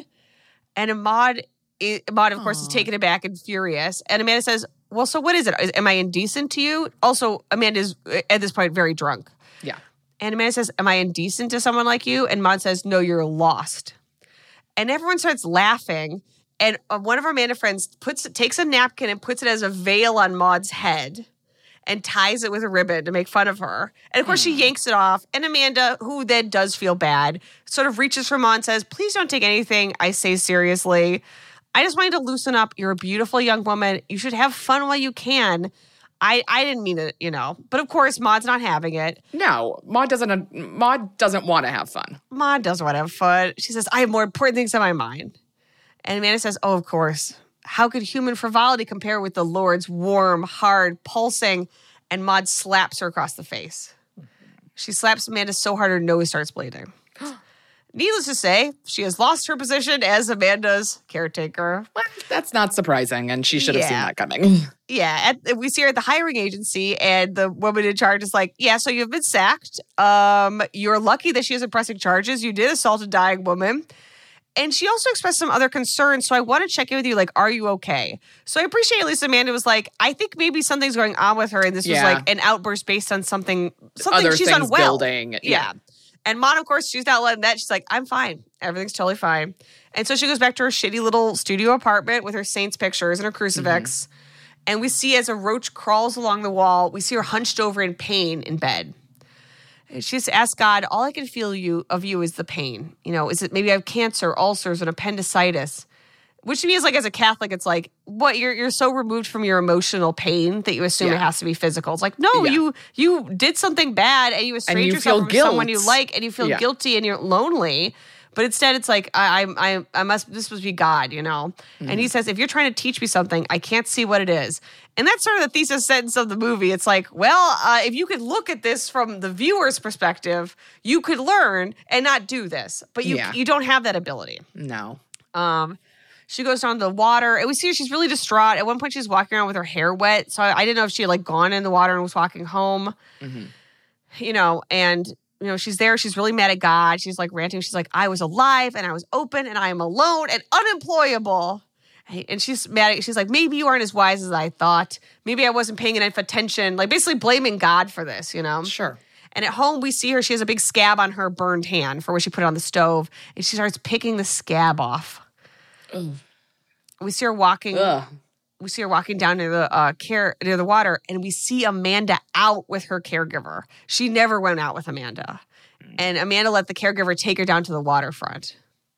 And Maud, Maud, of course, Aww. is taken aback and furious. And Amanda says, "Well, so what is it? Is, am I indecent to you?" Also, Amanda's at this point very drunk. Yeah. And Amanda says, "Am I indecent to someone like you?" And Maud says, "No, you're lost." And everyone starts laughing. And one of our Amanda friends puts takes a napkin and puts it as a veil on Maud's head and ties it with a ribbon to make fun of her. And of course, mm. she yanks it off. And Amanda, who then does feel bad, sort of reaches for Maud and says, "Please don't take anything I say seriously. I just want you to loosen up. You're a beautiful young woman. You should have fun while you can." I, I didn't mean it, you know. But of course, Maud's not having it. No, Maud doesn't Maud doesn't want to have fun. Maud doesn't want to have fun. She says, "I have more important things on my mind." And Amanda says, "Oh, of course. How could human frivolity compare with the Lord's warm, hard, pulsing?" And Maud slaps her across the face. She slaps Amanda so hard her nose starts bleeding. Needless to say, she has lost her position as Amanda's caretaker. Well, that's not surprising, and she should have yeah. seen that coming. Yeah, at, we see her at the hiring agency, and the woman in charge is like, "Yeah, so you've been sacked. Um, you're lucky that she isn't pressing charges. You did assault a dying woman." And she also expressed some other concerns, so I want to check in with you, like, are you okay? So I appreciate at least Amanda was like, I think maybe something's going on with her, and this yeah. was like an outburst based on something, something Other she's things unwell. Building. Yeah. yeah. And Maud, of course, she's not letting that. She's like, "I'm fine. Everything's totally fine." And so she goes back to her shitty little studio apartment with her saints pictures and her crucifix. Mm-hmm. And we see as a roach crawls along the wall, we see her hunched over in pain in bed. And she just asks God, "All I can feel you of you is the pain. You know, is it maybe I have cancer, ulcers, and appendicitis?" Which to me is like, as a Catholic, it's like, what, you're you're so removed from your emotional pain that you assume yeah. it has to be physical. It's like, no, yeah. you you did something bad and you estranged you yourself from guilt. someone you like and you feel yeah. guilty and you're lonely. But instead, it's like, I I I must, this must be God, you know? Mm. And he says, "If you're trying to teach me something, I can't see what it is." And that's sort of the thesis sentence of the movie. It's like, well, uh, if you could look at this from the viewer's perspective, you could learn and not do this. But you yeah. you don't have that ability. No. Um, she goes down to the water, and we see her, she's really distraught. At one point, she's walking around with her hair wet. So I, I didn't know if she had, like, gone in the water and was walking home. Mm-hmm. You know, and... You know, she's there. She's really mad at God. She's like ranting. She's like, "I was alive and I was open and I am alone and unemployable." And she's mad at, she's like, "Maybe you aren't as wise as I thought. Maybe I wasn't paying enough attention." Like basically blaming God for this, you know? Sure. And at home, we see her. She has a big scab on her burned hand for where she put it on the stove. And she starts picking the scab off. Ugh. We see her walking. Ugh. We see her walking down near the uh, care near the water, and we see Amanda out with her caregiver. She never went out with Amanda, and Amanda let the caregiver take her down to the waterfront.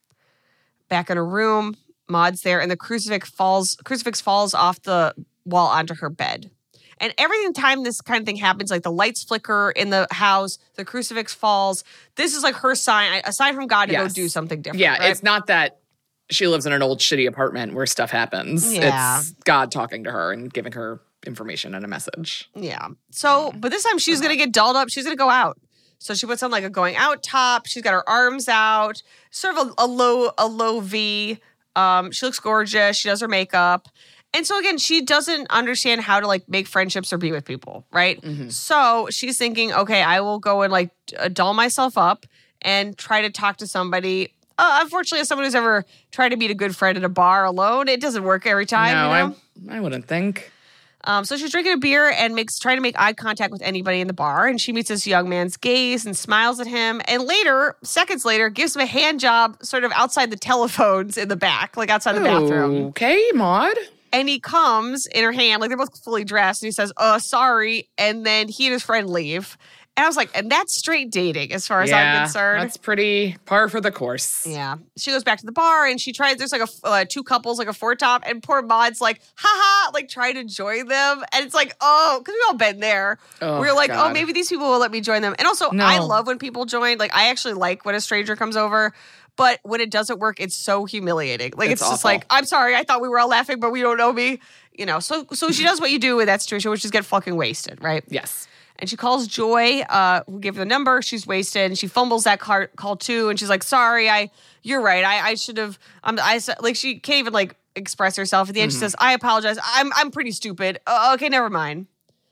Back in her room, Maud's there, and the crucifix falls. Crucifix falls off the wall onto her bed. And every time this kind of thing happens, like the lights flicker in the house, the crucifix falls. This is like her sign, aside from God, to yes. go do something different. Yeah, right? It's not that she lives in an old shitty apartment where stuff happens. Yeah. It's God talking to her and giving her information and a message. Yeah. So, but this time she's going to get dolled up. She's going to go out. So she puts on like a going out top. She's got her arms out, sort of a, a low, a low V. Um, she looks gorgeous. She does her makeup. And so again, she doesn't understand how to like make friendships or be with people, right? Mm-hmm. So she's thinking, okay, I will go and like doll myself up and try to talk to somebody. Uh, unfortunately, as someone who's ever tried to meet a good friend at a bar alone, it doesn't work every time. No, you know? I, I wouldn't think. Um, so she's drinking a beer and makes trying to make eye contact with anybody in the bar. And she meets this young man's gaze and smiles at him. And later, seconds later, gives him a hand job sort of outside the telephones in the back, like outside the bathroom. Okay, Maud. And he comes in her hand, like they're both fully dressed. And he says, "Uh, sorry." And then he and his friend leave. And I was like, and that's straight dating as far as yeah, I'm concerned. That's pretty par for the course. Yeah. She goes back to the bar and she tries, there's like a uh, two couples, like a four top, and poor Maud's like, haha, like trying to join them. And it's like, oh, because we've all been there. Oh, we we're like, God. oh, maybe these people will let me join them. And also, No. I love when people join. Like, I actually like when a stranger comes over. But when it doesn't work, it's so humiliating. Like, it's, It's it's just awful. like, I'm sorry, I thought we were all laughing, but we don't know me. You know, so so she does what you do in that situation, which is get fucking wasted, right? Yes. And she calls Joy, uh, who gave her the number. She's wasted, and she fumbles that car- call too. And she's like, "Sorry, I, you're right. I, I should have." Um, I like she can't even like express herself. At the end, Mm-hmm. she says, I apologize. I'm I'm pretty stupid. Uh, okay, never mind.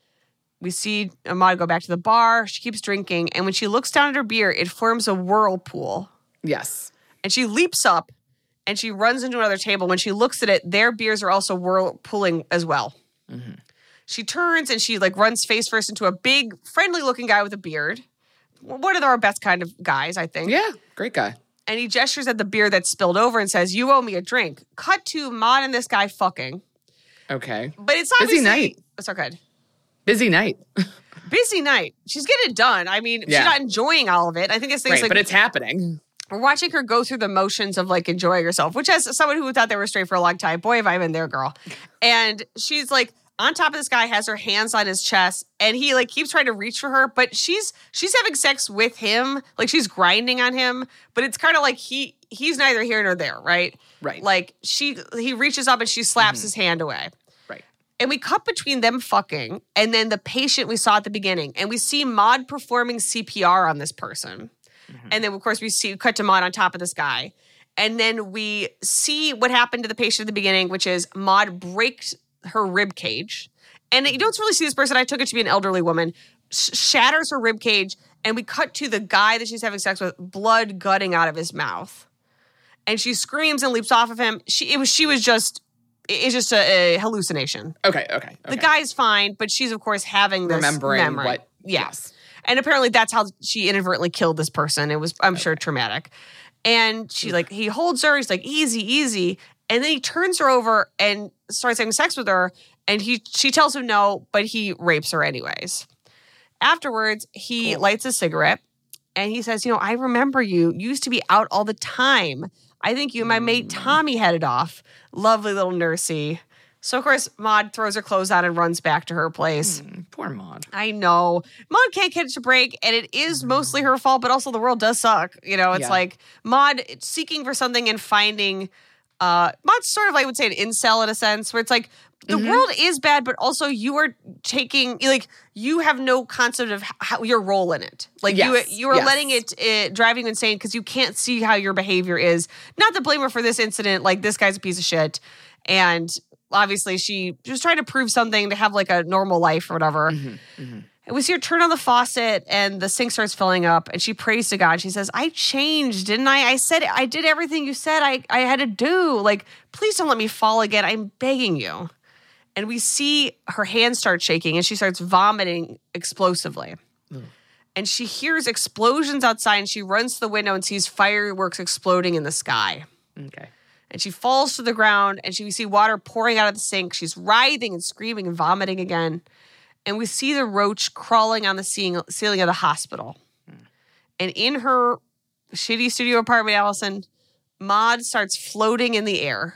We see Ahmad go back to the bar. She keeps drinking. And when she looks down at her beer, it forms a whirlpool. Yes. And she leaps up and she runs into another table. When she looks at it, their beers are also whirlpooling as well. Mm-hmm. She turns and she like runs face first into a big, friendly-looking guy with a beard. One of our best kind of guys, I think. Yeah, great guy. And he gestures at the beer that's spilled over and says, you owe me a drink. Cut to Maud and this guy fucking. Okay. But it's Busy obviously... night. It's so good. Busy night. Busy night. She's getting it done. I mean, Yeah. she's not enjoying all of it. I think this thing's Right, like... but it's happening. We're watching her go through the motions of like enjoying herself, which as someone who thought they were straight for a long time, boy, have I been there, girl. And she's like on top of this guy, has her hands on his chest, and he like keeps trying to reach for her, but she's she's having sex with him, like she's grinding on him, but it's kind of like he he's neither here nor there, right? Right. Like she he reaches up and she slaps his hand away. Right. And we cut between them fucking and then the patient we saw at the beginning, and we see Maud performing C P R on this person. And then, of course, we see cut to Maud on top of this guy. And then we see what happened to the patient at the beginning, which is Maud breaks her rib cage. And you don't really see this person. I took it to be an elderly woman. Sh- shatters her rib cage. And we cut to the guy that she's having sex with, blood gutting out of his mouth. And she screams and leaps off of him. She it was she was just it's just a, a hallucination. Okay, okay, okay. The guy's fine, but she's, of course, having this Remembering memory. what- Yeah. yes. And apparently that's how she inadvertently killed this person. It was, I'm sure, traumatic. And she like, he holds her. He's like, easy, easy. And then he turns her over and starts having sex with her. And he, she tells him no, but he rapes her anyways. Afterwards, he Cool. lights a cigarette and he says, you know, I remember you. You used to be out all the time. I think you and my mate Tommy headed off. Lovely little nursey. So, of course, Maud throws her clothes on and runs back to her place. Mm, poor Maud. I know. Maud can't catch a break, and it is mostly her fault, but also the world does suck. You know, it's Yeah. like Maud seeking for something and finding, uh, Maud's sort of, I would say, an incel in a sense, where it's like, the world is bad, but also you are taking, like, you have no concept of how your role in it. Like, Yes, you, you are yes. letting it, it driving you insane because you can't see how your behavior is. Not to blame her for this incident, like, this guy's a piece of shit. And obviously, she was trying to prove something to have like a normal life or whatever. Mm-hmm, mm-hmm. And we see her turn on the faucet and the sink starts filling up and she prays to God. She says, I changed, didn't I? I said, I did everything you said I, I had to do. Like, please don't let me fall again. I'm begging you. And we see her hands start shaking and she starts vomiting explosively. Mm. And she hears explosions outside and she runs to the window and sees fireworks exploding in the sky. Okay. And she falls to the ground and she we see water pouring out of the sink. She's writhing and screaming and vomiting again. And we see the roach crawling on the ceiling, ceiling of the hospital. Mm. And in her shitty studio apartment, Allison, Maud starts floating in the air.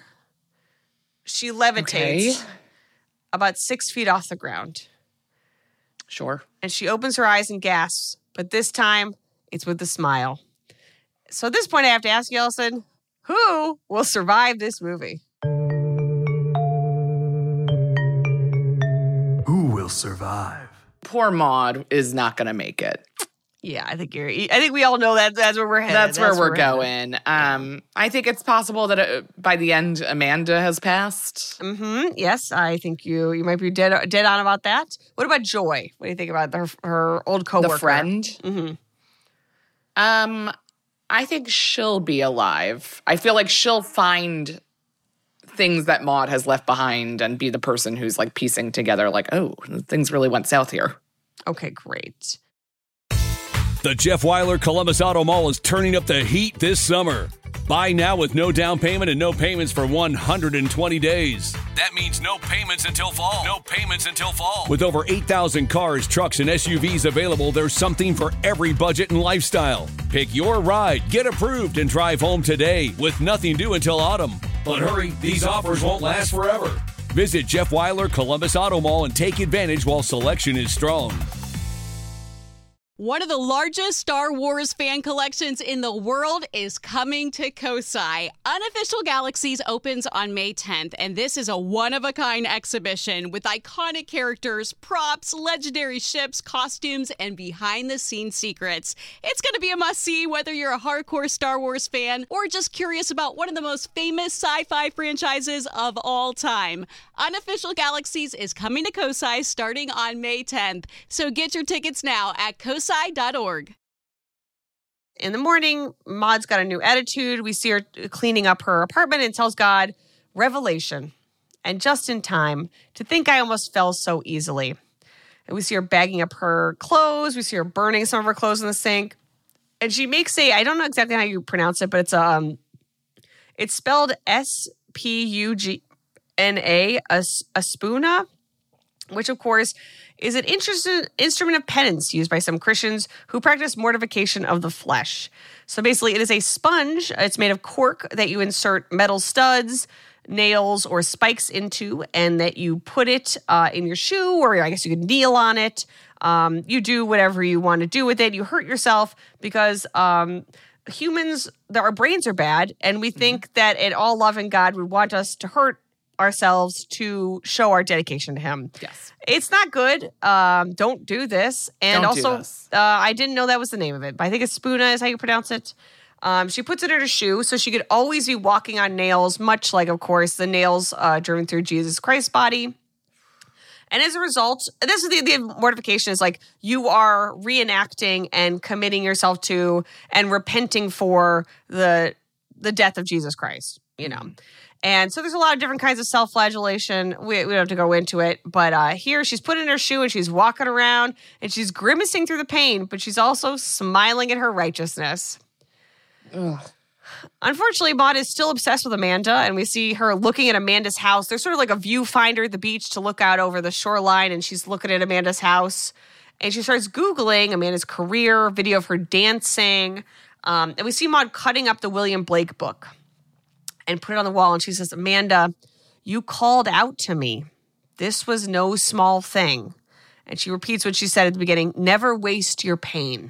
She levitates Okay. about six feet off the ground. Sure. And she opens her eyes and gasps, but this time it's with a smile. So at this point, I have to ask you, Allison, who will survive this movie? Who will survive? Poor Maud is not going to make it. Yeah, I think you're. I think we all know that. That's where we're headed. That's where we're headed. going. Um, I think it's possible that uh, by the end, Amanda has passed. Mm-hmm. Yes, I think you. You might be dead dead on about that. What about Joy? What do you think about her her old coworker, The friend. Mm-hmm. Um, I think she'll be alive. I feel like she'll find things that Maud has left behind and be the person who's like piecing together, like, oh, things really went south here. Okay, great. The Jeff Weiler Columbus Auto Mall is turning up the heat this summer. Buy now with no down payment and no payments for one hundred twenty days. That means no payments until fall. No payments until fall. With over eight thousand cars, trucks, and S U Vs available, there's something for every budget and lifestyle. Pick your ride, get approved, and drive home today with nothing due until autumn. But hurry, these offers won't last forever. Visit Jeff Weiler Columbus Auto Mall and take advantage while selection is strong. One of the largest Star Wars fan collections in the world is coming to Kosai. Unofficial Galaxies opens on May tenth, and this is a one-of-a-kind exhibition with iconic characters, props, legendary ships, costumes, and behind-the-scenes secrets. It's going to be a must-see whether you're a hardcore Star Wars fan or just curious about one of the most famous sci-fi franchises of all time. Unofficial Galaxies is coming to Kosai starting on May tenth, so get your tickets now at kosai dot org. In the morning, Maud's got a new attitude. We see her cleaning up her apartment and tells God, revelation. And just in time, to think I almost fell so easily. And we see her bagging up her clothes. We see her burning some of her clothes in the sink. And she makes a, I don't know exactly how you pronounce it, but it's um, it's spelled S P U G N A, a, a spoona, which of course is an interesting instrument of penance used by some Christians who practice mortification of the flesh. So basically, it is a sponge. It's made of cork that you insert metal studs, nails, or spikes into, and that you put it uh, in your shoe, or I guess you could kneel on it. Um, you do whatever you want to do with it. You hurt yourself because um, humans, our brains are bad, and we think mm-hmm. that in all loving God would want us to hurt ourselves to show our dedication to him. Yes. It's not good. Um, don't do this. And don't also, do this. Uh, I didn't know that was the name of it, but I think it's spoona is how you pronounce it. Um, she puts it in her shoe so she could always be walking on nails, much like, of course, the nails uh, driven through Jesus Christ's body. And as a result, this is the, the mortification is like you are reenacting and committing yourself to and repenting for the the death of Jesus Christ, you know. And so there's a lot of different kinds of self-flagellation. We, we don't have to go into it. But uh, here she's put in her shoe and she's walking around and she's grimacing through the pain, but she's also smiling at her righteousness. Ugh. Unfortunately, Maud is still obsessed with Amanda, and we see her looking at Amanda's house. There's sort of like a viewfinder at the beach to look out over the shoreline, and she's looking at Amanda's house. And she starts Googling Amanda's career, video of her dancing. Um, and we see Maud cutting up the William Blake book and put it on the wall. And she says, Amanda, you called out to me. This was no small thing. And she repeats what she said at the beginning, never waste your pain.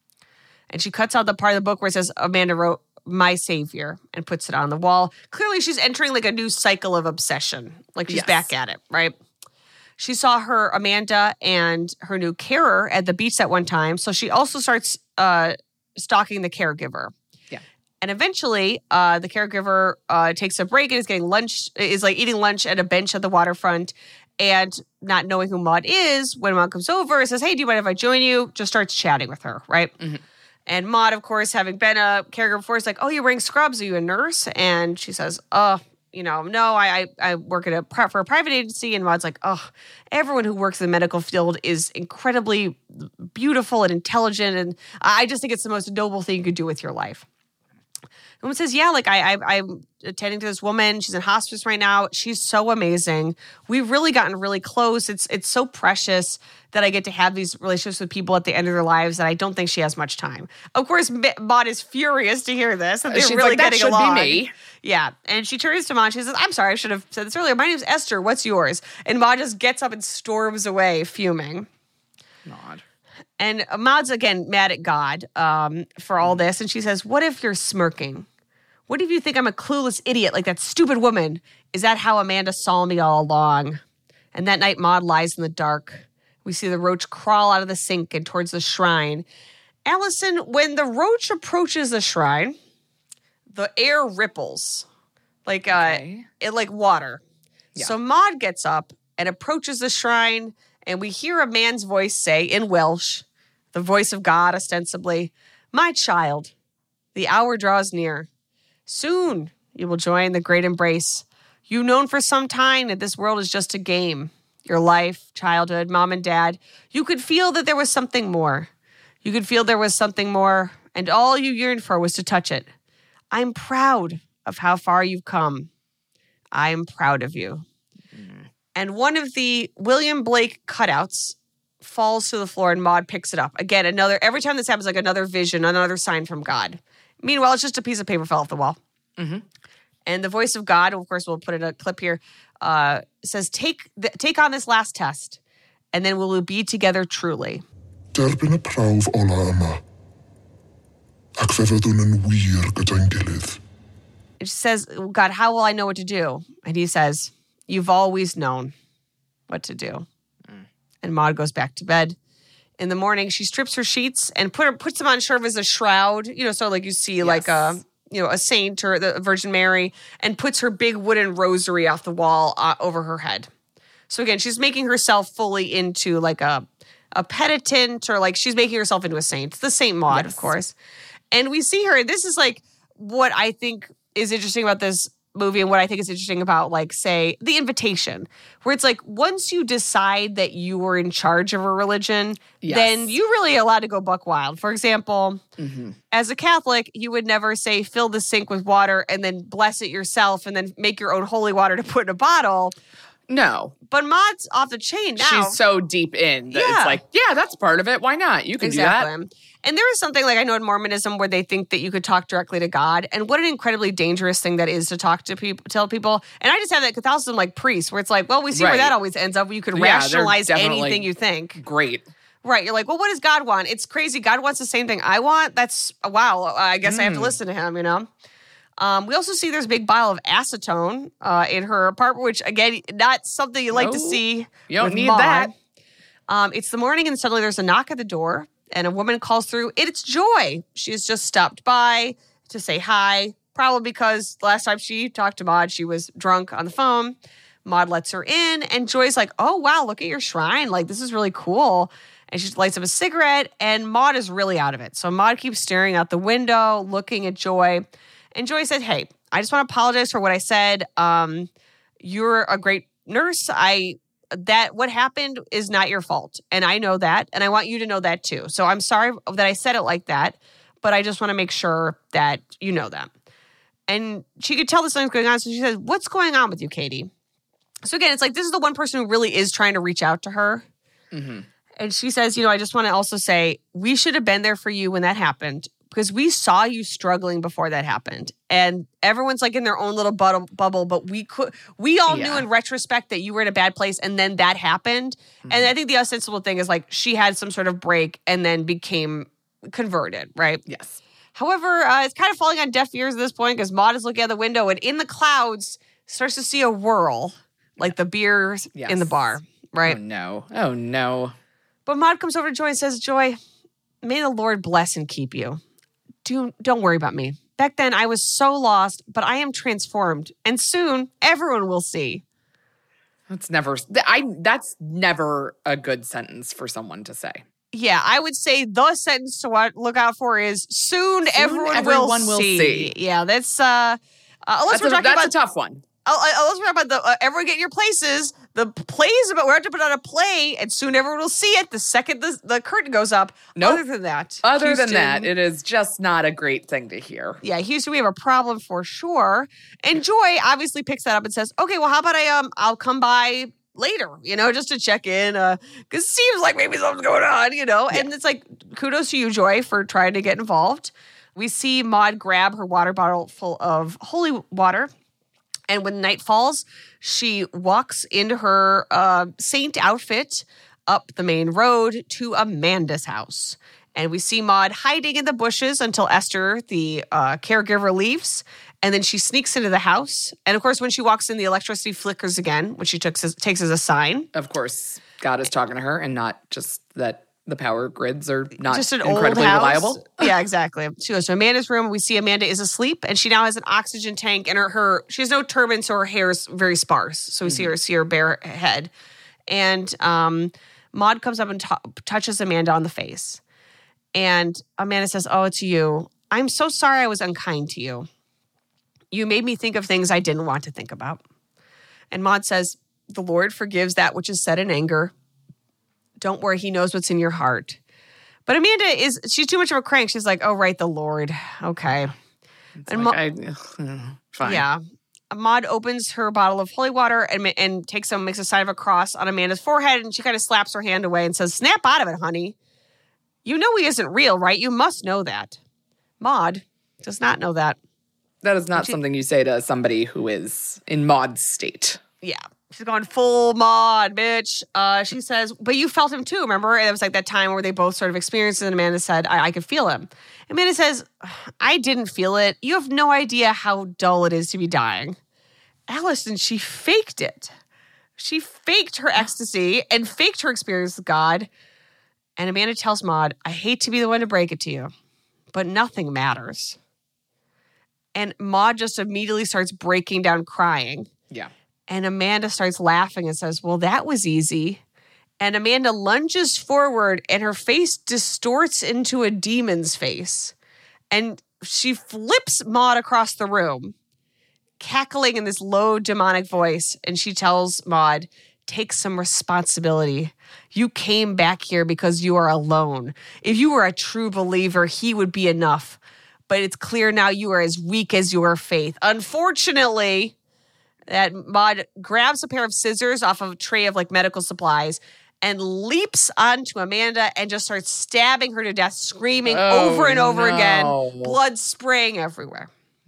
And she cuts out the part of the book where it says Amanda wrote, my savior, and puts it on the wall. Clearly, she's entering like a new cycle of obsession. Like she's yes. back at it, right? She saw her, Amanda, and her new carer at the beach at one time. So she also starts uh, stalking the caregiver. Yeah. And eventually, uh, the caregiver uh, takes a break and is getting lunch, is like eating lunch at a bench at the waterfront. And not knowing who Maud is, when Maud comes over and says, hey, do you mind if I join you? Just starts chatting with her, right? Mm-hmm. And Maud, of course, having been a caregiver before, is like, oh, you're wearing scrubs. Are you a nurse? And she says, oh, you know, no, I I, I work at a for a private agency. And Maud's like, oh, everyone who works in the medical field is incredibly beautiful and intelligent. And I just think it's the most noble thing you could do with your life. The woman says, yeah, like I, I, I'm attending to this woman. She's in hospice right now. She's so amazing. We've really gotten really close. It's it's so precious that I get to have these relationships with people at the end of their lives that I don't think she has much time. Of course, Maud is furious to hear this. That they're She's really like, that getting should along. be me. Yeah. And she turns to Maud and she says, I'm sorry, I should have said this earlier. My name's Esther. What's yours? And Maud just gets up and storms away, fuming. Maud. And Maud's, again, mad at God um, for all this. And she says, what if you're smirking? What if you think I'm a clueless idiot like that stupid woman? Is that how Amanda saw me all along? And that night, Maud lies in the dark. We see the roach crawl out of the sink and towards the shrine. Allison, when the roach approaches the shrine, the air ripples like uh, okay. it like water. Yeah. So Maud gets up and approaches the shrine, and we hear a man's voice say in Welsh, the voice of God ostensibly, my child, the hour draws near. Soon you will join the great embrace. You've known for some time that this world is just a game. Your life, childhood, mom and dad. You could feel that there was something more. You could feel there was something more, and all you yearned for was to touch it. I'm proud of how far you've come. I'm proud of you. Mm. And one of the William Blake cutouts falls to the floor, and Maud picks it up. Again, another. Every time this happens, like another vision, another sign from God. Meanwhile, it's just a piece of paper fell off the wall. Mm-hmm. And the voice of God, of course, we'll put in a clip here, uh, says, take th- take on this last test, and then we will be together truly. Derbyn y prawf ola yma. Ac fe fyddwn yn wir gyda'n gilydd. And she says, God, how will I know what to do? And he says, you've always known what to do. Mm. And Maud goes back to bed. In the morning, she strips her sheets and put her, puts them on sort of as a shroud, you know, so like you see yes. like a, you know, a saint or the Virgin Mary, and puts her big wooden rosary off the wall uh, over her head. So again, she's making herself fully into like a, a penitent, or like she's making herself into a saint. The Saint Maud, yes. of course. And we see her, this is like what I think is interesting about this movie, and what I think is interesting about, like, say, The Invitation, where it's like, once you decide that you were in charge of a religion, yes. then you're really allowed to go buck wild. For example, mm-hmm. as a Catholic, you would never say, fill the sink with water and then bless it yourself and then make your own holy water to put in a bottle. No. But Maud's off the chain now. She's so deep in that yeah. it's like, yeah, that's part of it. Why not? You can exactly. do that. And there is something, like I know in Mormonism, where they think that you could talk directly to God. And what an incredibly dangerous thing that is to talk to people, tell people. And I just have that Catholicism like priests, where it's like, well, we see right. where that always ends up. You could yeah, rationalize anything you think. Great. Right. You're like, well, what does God want? It's crazy. God wants the same thing I want. That's, wow, I guess mm. I have to listen to him, you know? Um, we also see there's a big vial of acetone uh, in her apartment, which, again, not something you like no, to see. You don't with need Maud. that. Um, it's the morning, and suddenly there's a knock at the door, and a woman calls through. It's Joy. She's just stopped by to say hi, probably because last time she talked to Maud, she was drunk on the phone. Maud lets her in, and Joy's like, oh, wow, look at your shrine. Like, this is really cool. And she lights up a cigarette, and Maud is really out of it. So Maud keeps staring out the window, looking at Joy. And Joy said, hey, I just want to apologize for what I said. Um, you're a great nurse. I that what happened is not your fault. And I know that. And I want you to know that too. So I'm sorry that I said it like that. But I just want to make sure that you know that. And she could tell that something's going on. So she says, what's going on with you, Katie? So again, it's like, this is the one person who really is trying to reach out to her. Mm-hmm. And she says, you know, I just want to also say, we should have been there for you when that happened, because we saw you struggling before that happened. And everyone's like in their own little bu- bubble, but we could, we all yeah. knew in retrospect that you were in a bad place, and then that happened. Mm-hmm. And I think the ostensible thing is like, she had some sort of break and then became converted, right? Yes. However, uh, it's kind of falling on deaf ears at this point, because Maud is looking out the window, and in the clouds starts to see a whirl, like the beers yes. in the bar, right? Oh, no. Oh, no. But Maud comes over to Joy and says, Joy, may the Lord bless and keep you. Do, don't worry about me. Back then, I was so lost, but I am transformed. And soon, everyone will see. That's never, I, that's never a good sentence for someone to say. Yeah, I would say the sentence to what, look out for is, soon, soon everyone, everyone will, will see. see. Yeah, that's, uh, uh unless that's we're a, talking that's about. a tough one. Uh, unless we're talking about the, uh, everyone get in your places. The play is about, we're about to put on a play, and soon everyone will see it the second the, the curtain goes up. Nope. Other than that. Other Houston, than that, it is just not a great thing to hear. Yeah, Houston, we have a problem for sure. And Joy obviously picks that up and says, okay, well, how about I, um, I'll come by later, you know, just to check in, uh, because it seems like maybe something's going on, you know. Yeah. And it's like, kudos to you, Joy, for trying to get involved. We see Maud grab her water bottle full of holy water. And when night falls, she walks into her uh, saint outfit up the main road to Amanda's house. And we see Maud hiding in the bushes until Esther, the uh, caregiver, leaves. And then she sneaks into the house. And of course, when she walks in, the electricity flickers again, which she took as, takes as a sign. Of course, God is talking to her, and not just that the power grids are not just an incredibly old house. reliable. Yeah, exactly. She goes to Amanda's room. We see Amanda is asleep, and she now has an oxygen tank, and her, her she has no turban, so her hair is very sparse. So we mm-hmm. see her see her bare head. And um, Maud comes up and t- touches Amanda on the face. And Amanda says, oh, it's you. I'm so sorry I was unkind to you. You made me think of things I didn't want to think about. And Maud says, the Lord forgives that which is said in anger. Don't worry, he knows what's in your heart. But Amanda is, she's too much of a crank. She's like, oh, right, the Lord. Okay. It's and like, Ma- I, fine. Yeah. Maud opens her bottle of holy water and, and takes some, makes a sign of a cross on Amanda's forehead, and she kind of slaps her hand away and says, snap out of it, honey. You know he isn't real, right? You must know that. Maud does not know that. That is not she, something you say to somebody who is in Maud's state. Yeah. She's going full mod, bitch. Uh, she says, but you felt him too, remember? And it was like that time where they both sort of experienced it, and Amanda said, I, I could feel him. Amanda says, I didn't feel it. You have no idea how dull it is to be dying. Allison, she faked it. She faked her ecstasy and faked her experience with God. And Amanda tells Maude, I hate to be the one to break it to you, but nothing matters. And Maude just immediately starts breaking down crying. Yeah. And Amanda starts laughing and says, well, that was easy. And Amanda lunges forward and her face distorts into a demon's face. And she flips Maude across the room, cackling in this low demonic voice. And she tells Maude, take some responsibility. You came back here because you are alone. If you were a true believer, he would be enough. But it's clear now you are as weak as your faith. Unfortunately, that Maude grabs a pair of scissors off of a tray of like medical supplies and leaps onto Amanda and just starts stabbing her to death, screaming oh, over and over no. again, blood spraying everywhere.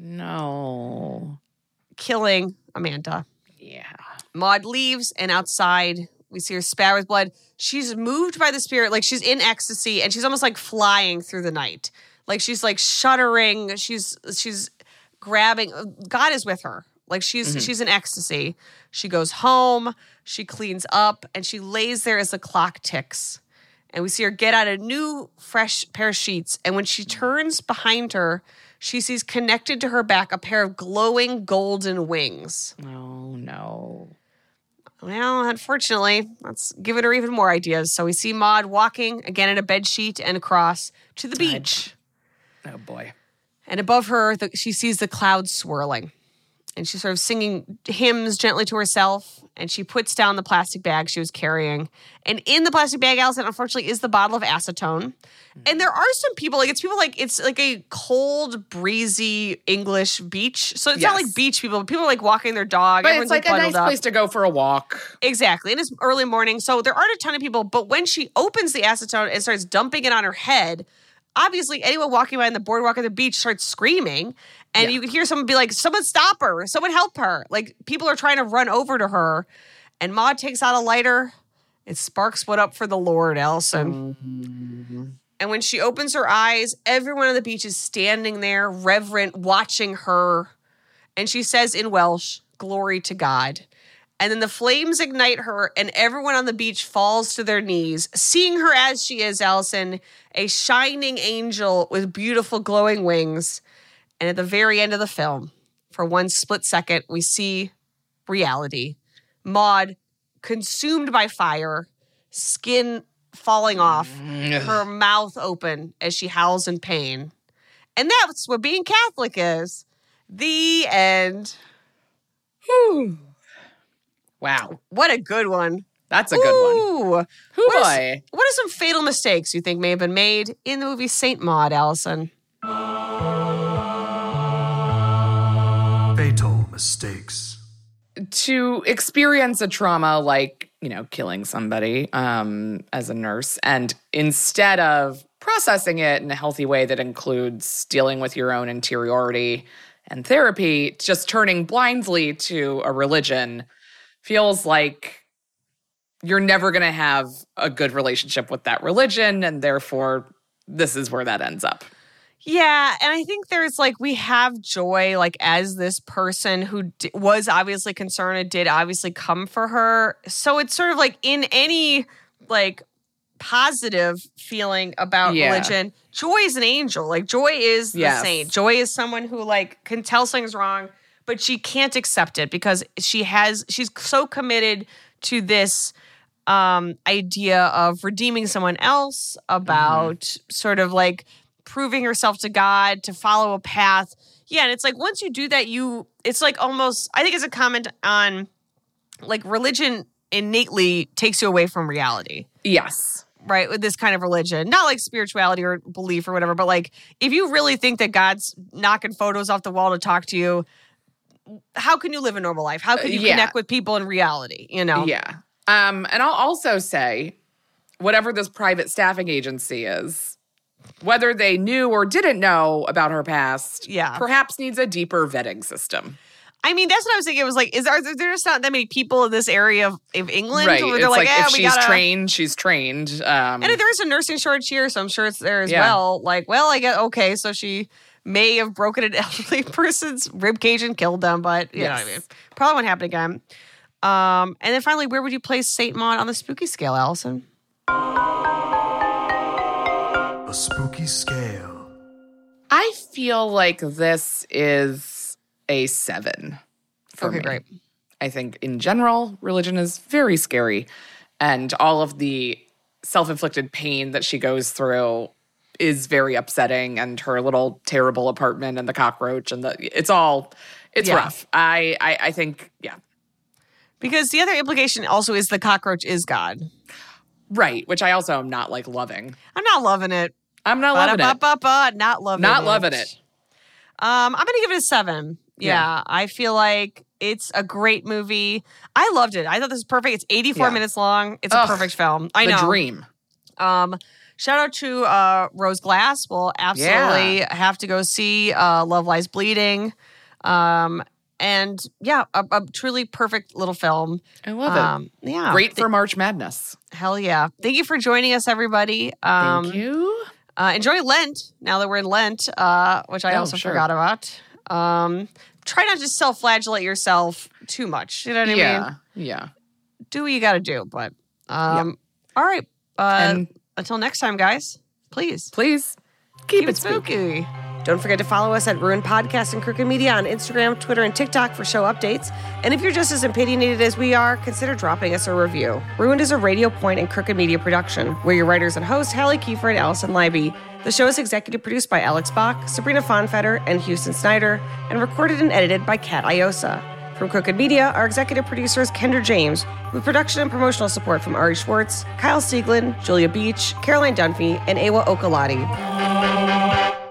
No. Killing Amanda. Yeah. Maude leaves, and outside we see her spatter with blood. She's moved by the spirit, like she's in ecstasy, and she's almost like flying through the night. Like she's like shuddering. She's she's grabbing. God is with her. Like she's mm-hmm. she's in ecstasy. She goes home. She cleans up, and she lays there as the clock ticks. And we see her get out a new, fresh pair of sheets. And when she turns behind her, she sees connected to her back a pair of glowing golden wings. Oh, no. Well, unfortunately, let's give her even more ideas. So we see Maude walking, again in a bed sheet and a cross, to the beach. Oh, boy. And above her, the, she sees the clouds swirling. And she's sort of singing hymns gently to herself. And she puts down the plastic bag she was carrying. And in the plastic bag, Allison, unfortunately, is the bottle of acetone. And there are some people, like, it's people like, it's like a cold, breezy English beach. So it's yes. not like beach people. People are like walking their dog. But it's like, like a nice up. place to go for a walk. Exactly. And it's early morning. So there aren't a ton of people. But when she opens the acetone and starts dumping it on her head, obviously anyone walking by on the boardwalk at the beach starts screaming. And yeah. you can hear someone be like, someone stop her. Someone help her. Like, people are trying to run over to her. And Maude takes out a lighter. It sparks what up for the Lord, Allison. Mm-hmm. And when she opens her eyes, everyone on the beach is standing there, reverent, watching her. And she says in Welsh, glory to God. And then the flames ignite her, and everyone on the beach falls to their knees, seeing her as she is, Allison, a shining angel with beautiful glowing wings. And at the very end of the film, for one split second, we see reality. Maude consumed by fire, skin falling off, her mouth open as she howls in pain. And that's what being Catholic is. The end. Whew. Wow. What a good one. That's a good Ooh. one. Who what, boy. Is, what are some fatal mistakes you think may have been made in the movie Saint Maud, Allison? Fatal mistakes. To experience a trauma like, you know, killing somebody um, as a nurse, and instead of processing it in a healthy way that includes dealing with your own interiority and therapy, just turning blindly to a religion feels like you're never going to have a good relationship with that religion, and therefore this is where that ends up. Yeah, and I think there's like, we have Joy like as this person who d- was obviously concerned and did obviously come for her. So it's sort of like in any like positive feeling about yeah. religion, Joy is an angel. Like Joy is the yes. saint. Joy is someone who like can tell something's wrong, but she can't accept it because she has, she's so committed to this um, idea of redeeming someone else, about mm-hmm. sort of like proving herself to God, to follow a path. Yeah, and it's like once you do that, you, it's like almost, I think it's a comment on like religion innately takes you away from reality. Yes. Right, with this kind of religion. Not like spirituality or belief or whatever, but like if you really think that God's knocking photos off the wall to talk to you, how can you live a normal life? How can you yeah. connect with people in reality, you know? Yeah. Um, and I'll also say, whatever this private staffing agency is, whether they knew or didn't know about her past, yeah. perhaps needs a deeper vetting system. I mean, that's what I was thinking. It was like, is are there there's not that many people in this area of, of England? Right. Where It's they're like, like, eh, if we she's gotta... trained, she's trained. Um, And if there's a nursing shortage here, so I'm sure it's there as Yeah. well. Like, well, I get, okay, so she may have broken an elderly person's rib cage and killed them, but you Yes. know what I mean. Probably won't happen again. Um, and then finally, where would you place Saint Maud on the spooky scale, Allison? A spooky scale. I feel like this is a seven for Okay, me. great. I think in general, religion is very scary. And all of the self-inflicted pain that she goes through is very upsetting. And her little terrible apartment and the cockroach and the it's all it's Yeah. rough. I, I I think, yeah. Because the other implication also is the cockroach is God. Right. Which I also am not like loving. I'm not loving it. I'm not loving it. Ba-da-ba-ba-ba, not loving Not it. loving it. Um, I'm going to give it a seven. Yeah, Yeah. I feel like it's a great movie. I loved it. I thought this was perfect. It's eighty-four Yeah. minutes long. It's a Ugh, perfect film. I the know. dream. Um, shout out to uh, Rose Glass. We'll absolutely have to go see uh, Love Lies Bleeding. Um, and yeah, a, a truly perfect little film. I love Um, yeah. it. Great Th- for March Madness. Hell yeah. Thank you for joining us, everybody. Um, Thank you. Uh, enjoy Lent now that we're in Lent, uh, which I Oh, also sure. forgot about. Um, try not to self-flagellate yourself too much. You know what I yeah. mean? Yeah. Do what you got to do. But um, all right. Uh, And until next time, guys, please please keep, keep it it spooky. spooky. Don't forget to follow us at Ruined Podcast and Crooked Media on Instagram, Twitter, and TikTok for show updates. And if you're just as opinionated as we are, consider dropping us a review. Ruined is a Radio Point and Crooked Media production. We're your writers and hosts, Hallie Kiefer and Allison Leiby. The show is executive produced by Alex Bach, Sabrina Fonfetter, and Houston Snyder, and recorded and edited by Kat Iosa. From Crooked Media, our executive producer is Kendra James, with production and promotional support from Ari Schwartz, Kyle Sieglin, Julia Beach, Caroline Dunphy, and Awa Okalati.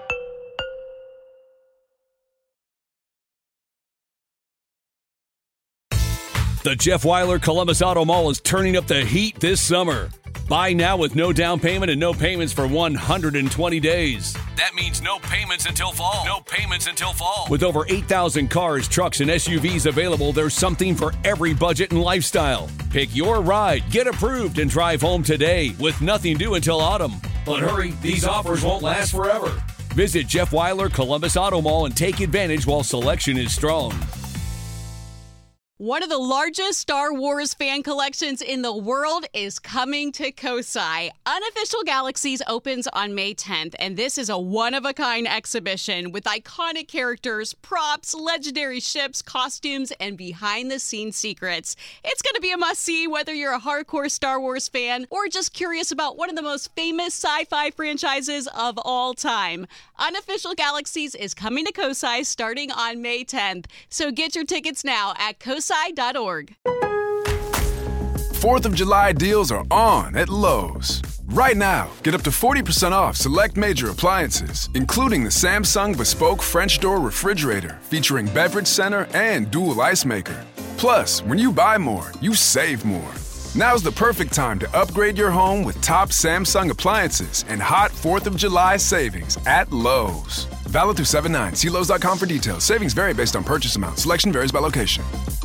The Jeff Weiler Columbus Auto Mall is turning up the heat this summer. Buy now with no down payment and no payments for one hundred twenty days. That means no payments until fall. No payments until fall. With over eight thousand cars, trucks, and S U Vs available, there's something for every budget and lifestyle. Pick your ride, get approved, and drive home today with nothing due until autumn. But hurry, these offers won't last forever. Visit Jeff Weiler Columbus Auto Mall and take advantage while selection is strong. One of the largest Star Wars fan collections in the world is coming to Kosai. Unofficial Galaxies opens on May tenth, and this is a one-of-a-kind exhibition with iconic characters, props, legendary ships, costumes, and behind-the-scenes secrets. It's going to be a must-see whether you're a hardcore Star Wars fan or just curious about one of the most famous sci-fi franchises of all time. Unofficial Galaxies is coming to Kosai starting on May tenth, so get your tickets now at kosai dot org. fourth of July deals are on at Lowe's. Right now, get up to forty percent off select major appliances, including the Samsung Bespoke French Door Refrigerator featuring beverage center and dual ice maker. Plus, when you buy more, you save more. Now's the perfect time to upgrade your home with top Samsung appliances and hot fourth of July savings at Lowe's. Valid through seven nine. See Lowe's dot com for details. Savings vary based on purchase amount. Selection varies by location.